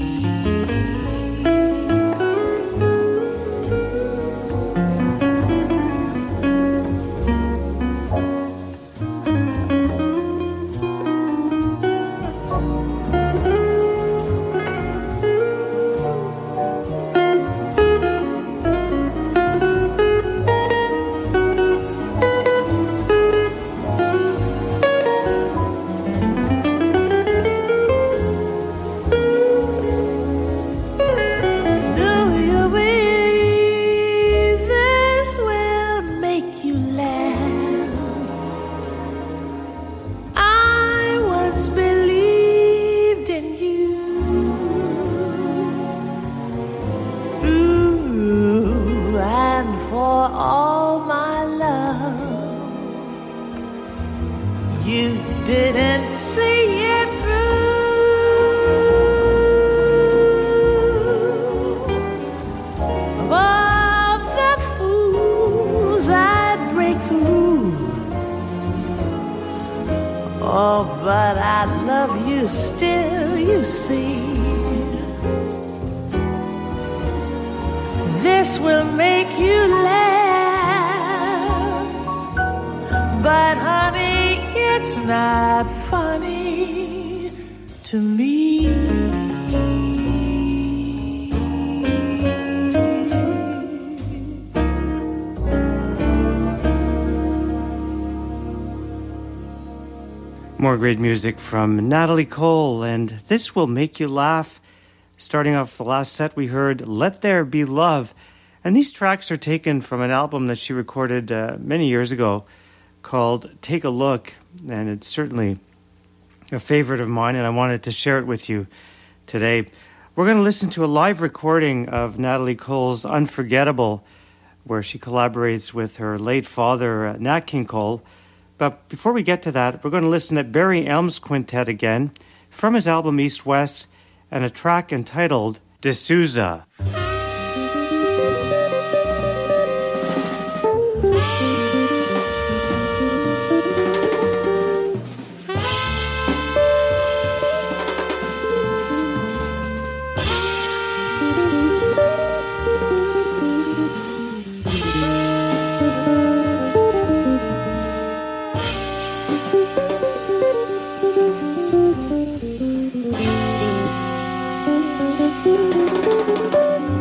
More great music from Natalie Cole, and This Will Make You Laugh. Starting off the last set, we heard Let There Be Love. And these tracks are taken from an album that she recorded uh, many years ago called Take a Look. And it's certainly a favorite of mine, and I wanted to share it with you today. We're going to listen to a live recording of Natalie Cole's Unforgettable, where she collaborates with her late father, uh, Nat King Cole. But before we get to that, we're going to listen to Barry Elms Quintet again from his album East West and a track entitled D'Souza. Thank you.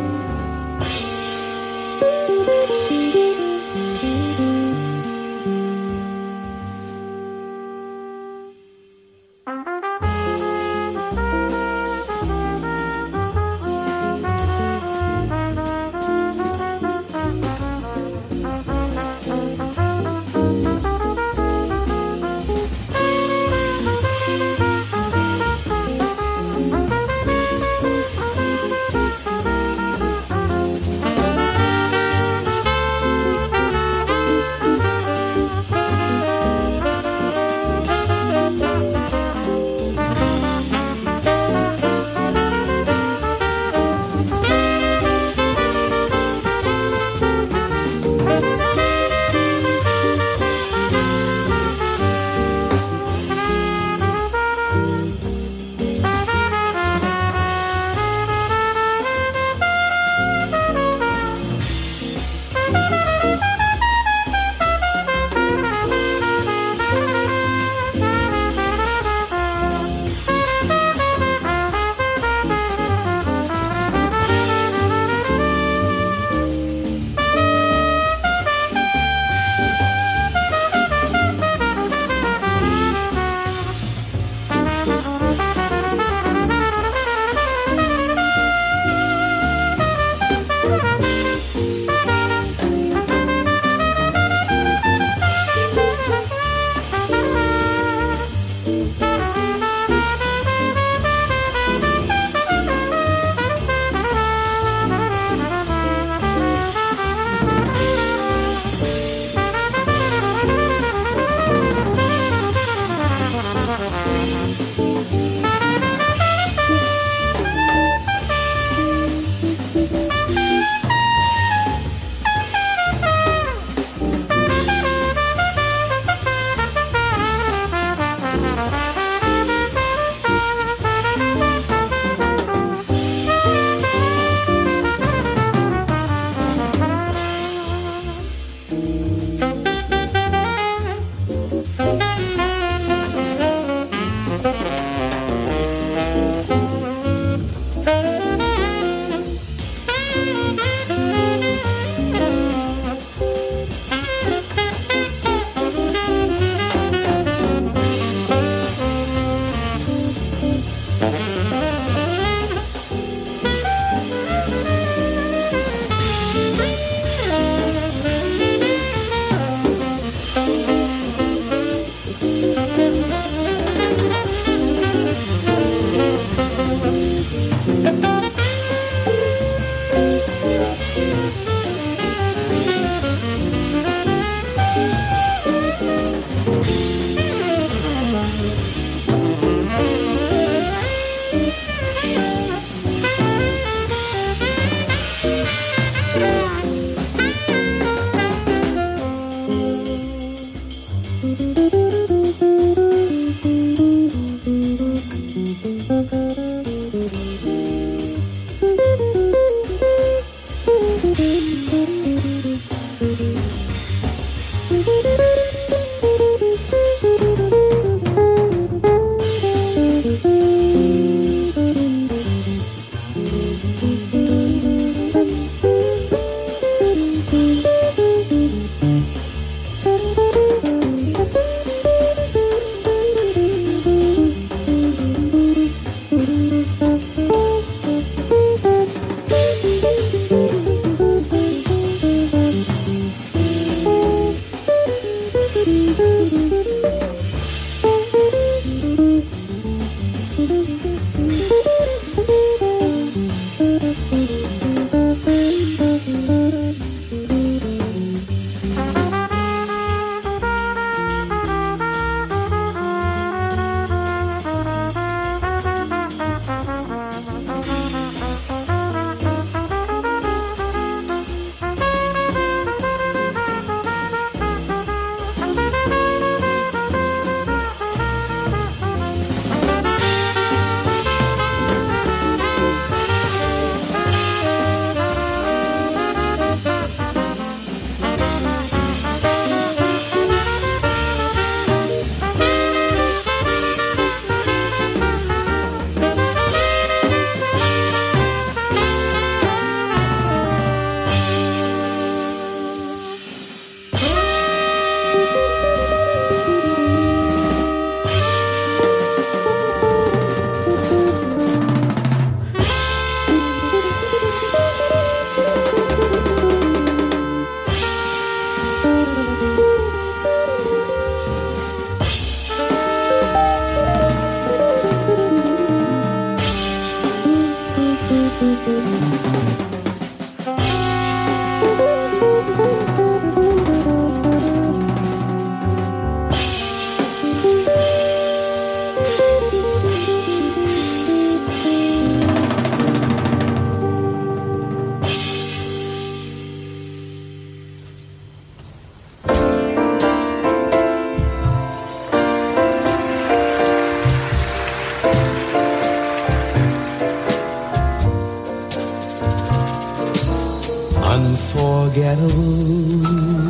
Unforgettable.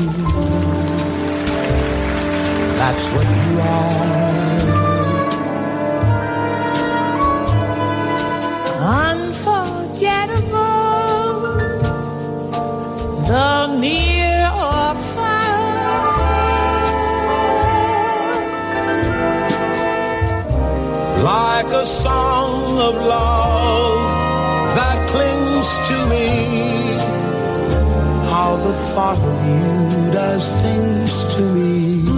That's what you are. Unforgettable. The near or far. Like a song of love that clings to me. How the thought of you does things to me.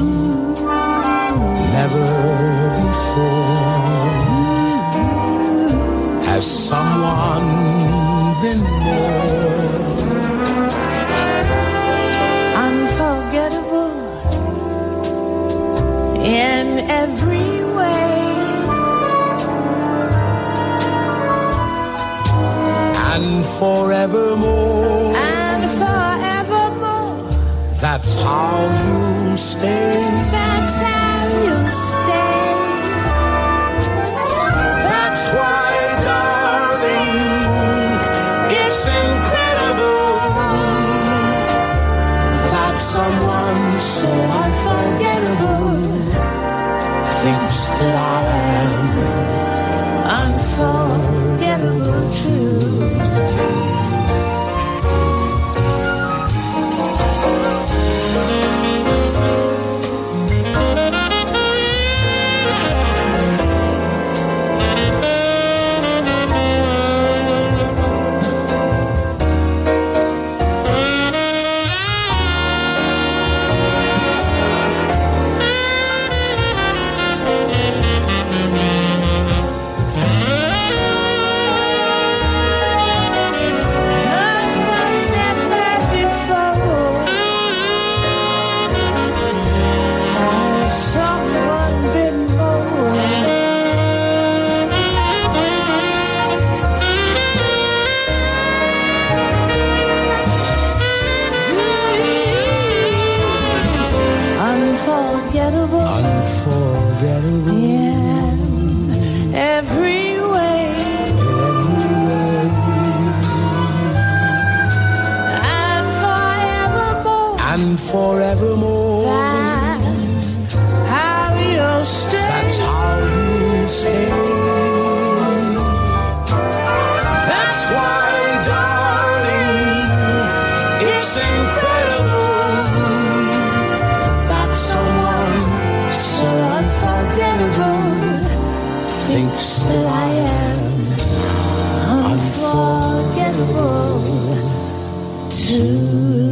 Never before has someone been more unforgettable in every way, and forevermore. That's how you'll stay. That's how you'll stay. That's why, darling, it's incredible that someone so unforgettable thinks that I am unforgettable too. and forevermore. That's how you'll stay. That's how you'll stay. That's why, darling, it's incredible that someone so unforgettable thinks that I am unforgettable too.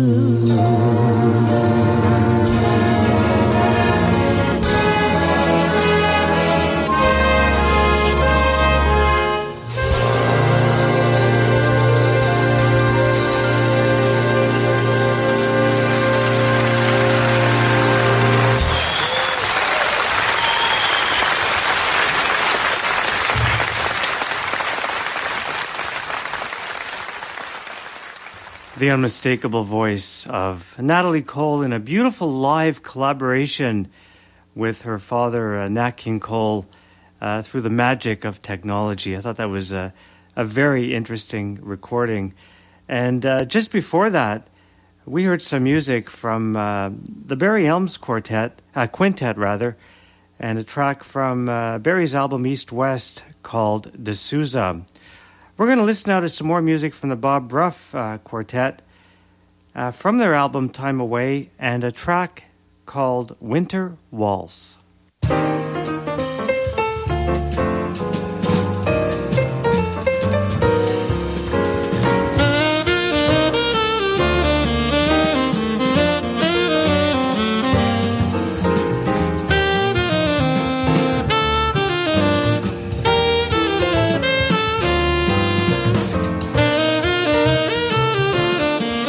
The unmistakable voice of Natalie Cole in a beautiful live collaboration with her father, uh, Nat King Cole, uh, through the magic of technology. I thought that was a, a very interesting recording. And uh, just before that, we heard some music from uh, the Barry Elms Quartet, uh, Quintet rather, and a track from uh, Barry's album East West called D'Souza. We're going to listen now to some more music from the Bob Ruff uh, Quartet uh, from their album Time Away, and a track called Winter Waltz.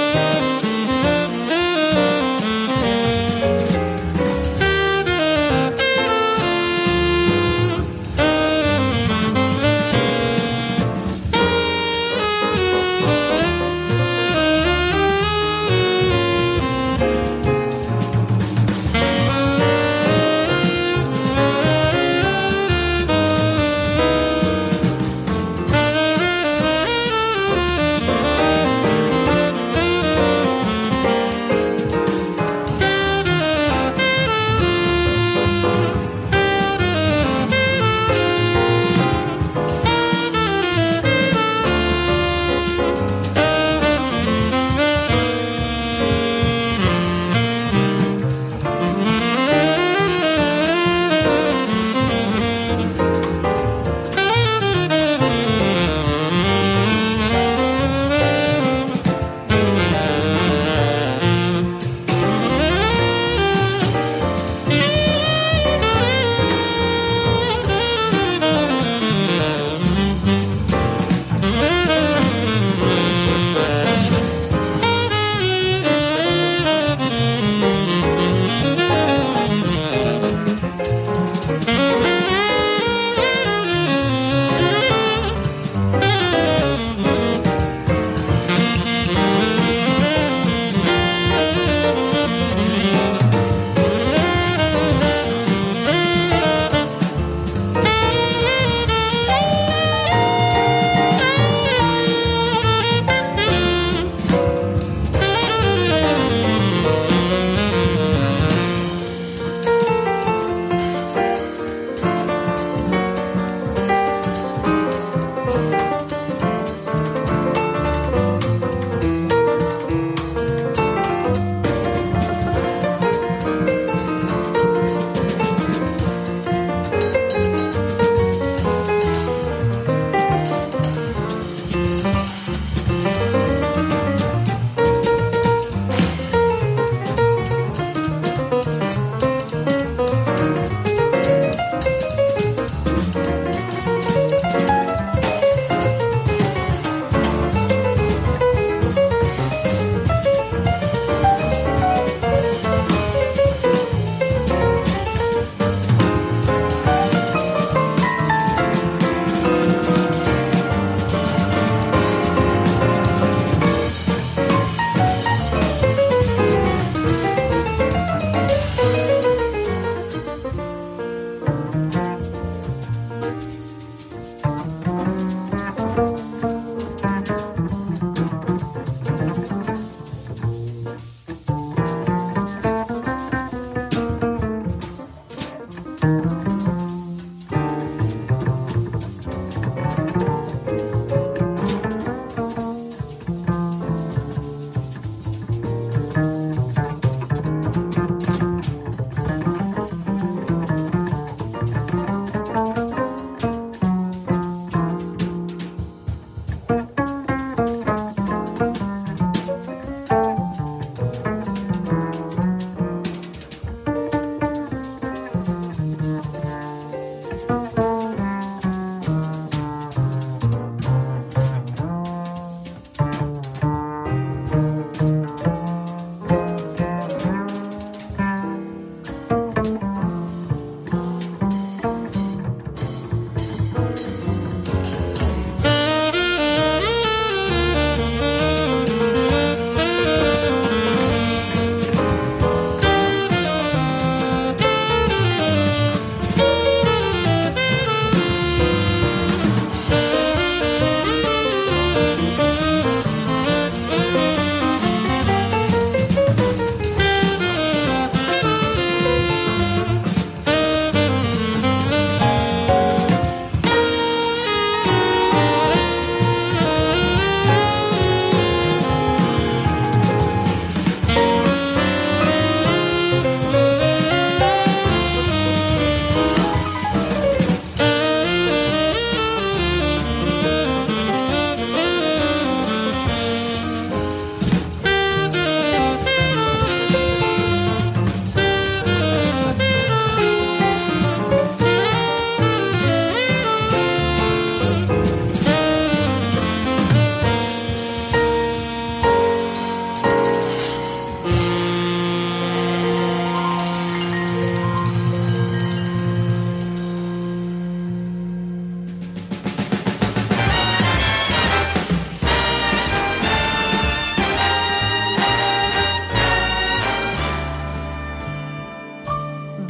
Thank you.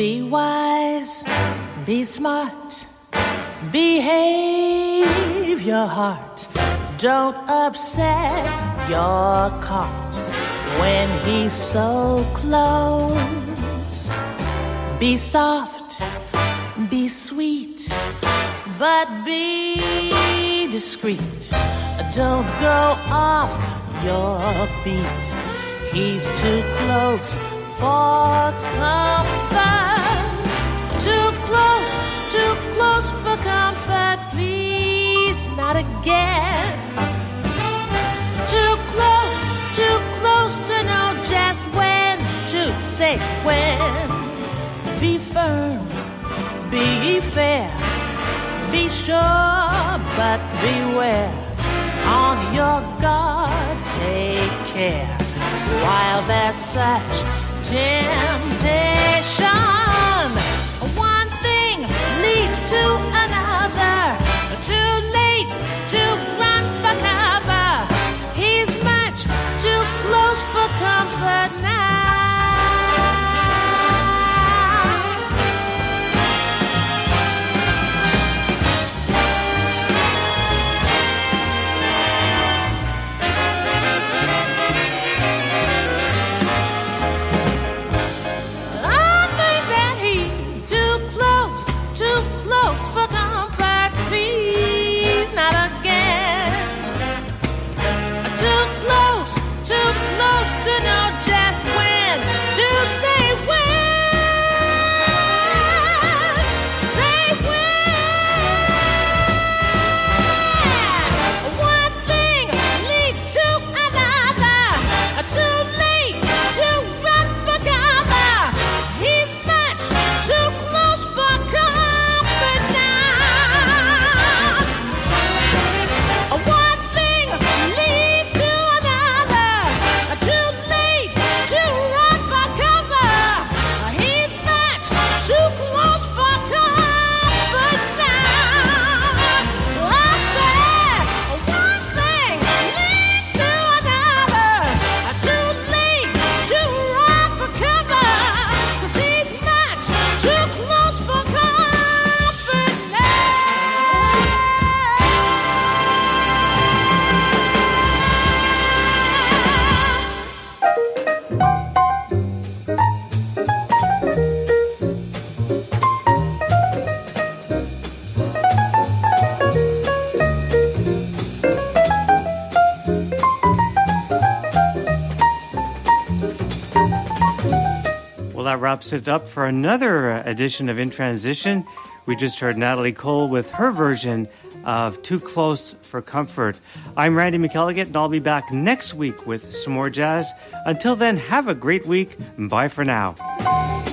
Be wise, be smart, behave your heart. Don't upset your cart when he's so close. Be soft, be sweet, but be discreet. Don't go off your beat. He's too close for comfort. Too close, too close for comfort. Please, not again. Too close, too close to know just when to say when. Be firm, be fair, be sure, but beware. On your guard, take care. While there's such temptation, one thing leads to another. Too late to run for cover. He's much too close for comfort now. Wraps it up for another edition of In Transition. We just heard Natalie Cole with her version of Too Close for Comfort. I'm Randy McElligott, and I'll be back next week with some more jazz. Until then, have a great week. Bye for now.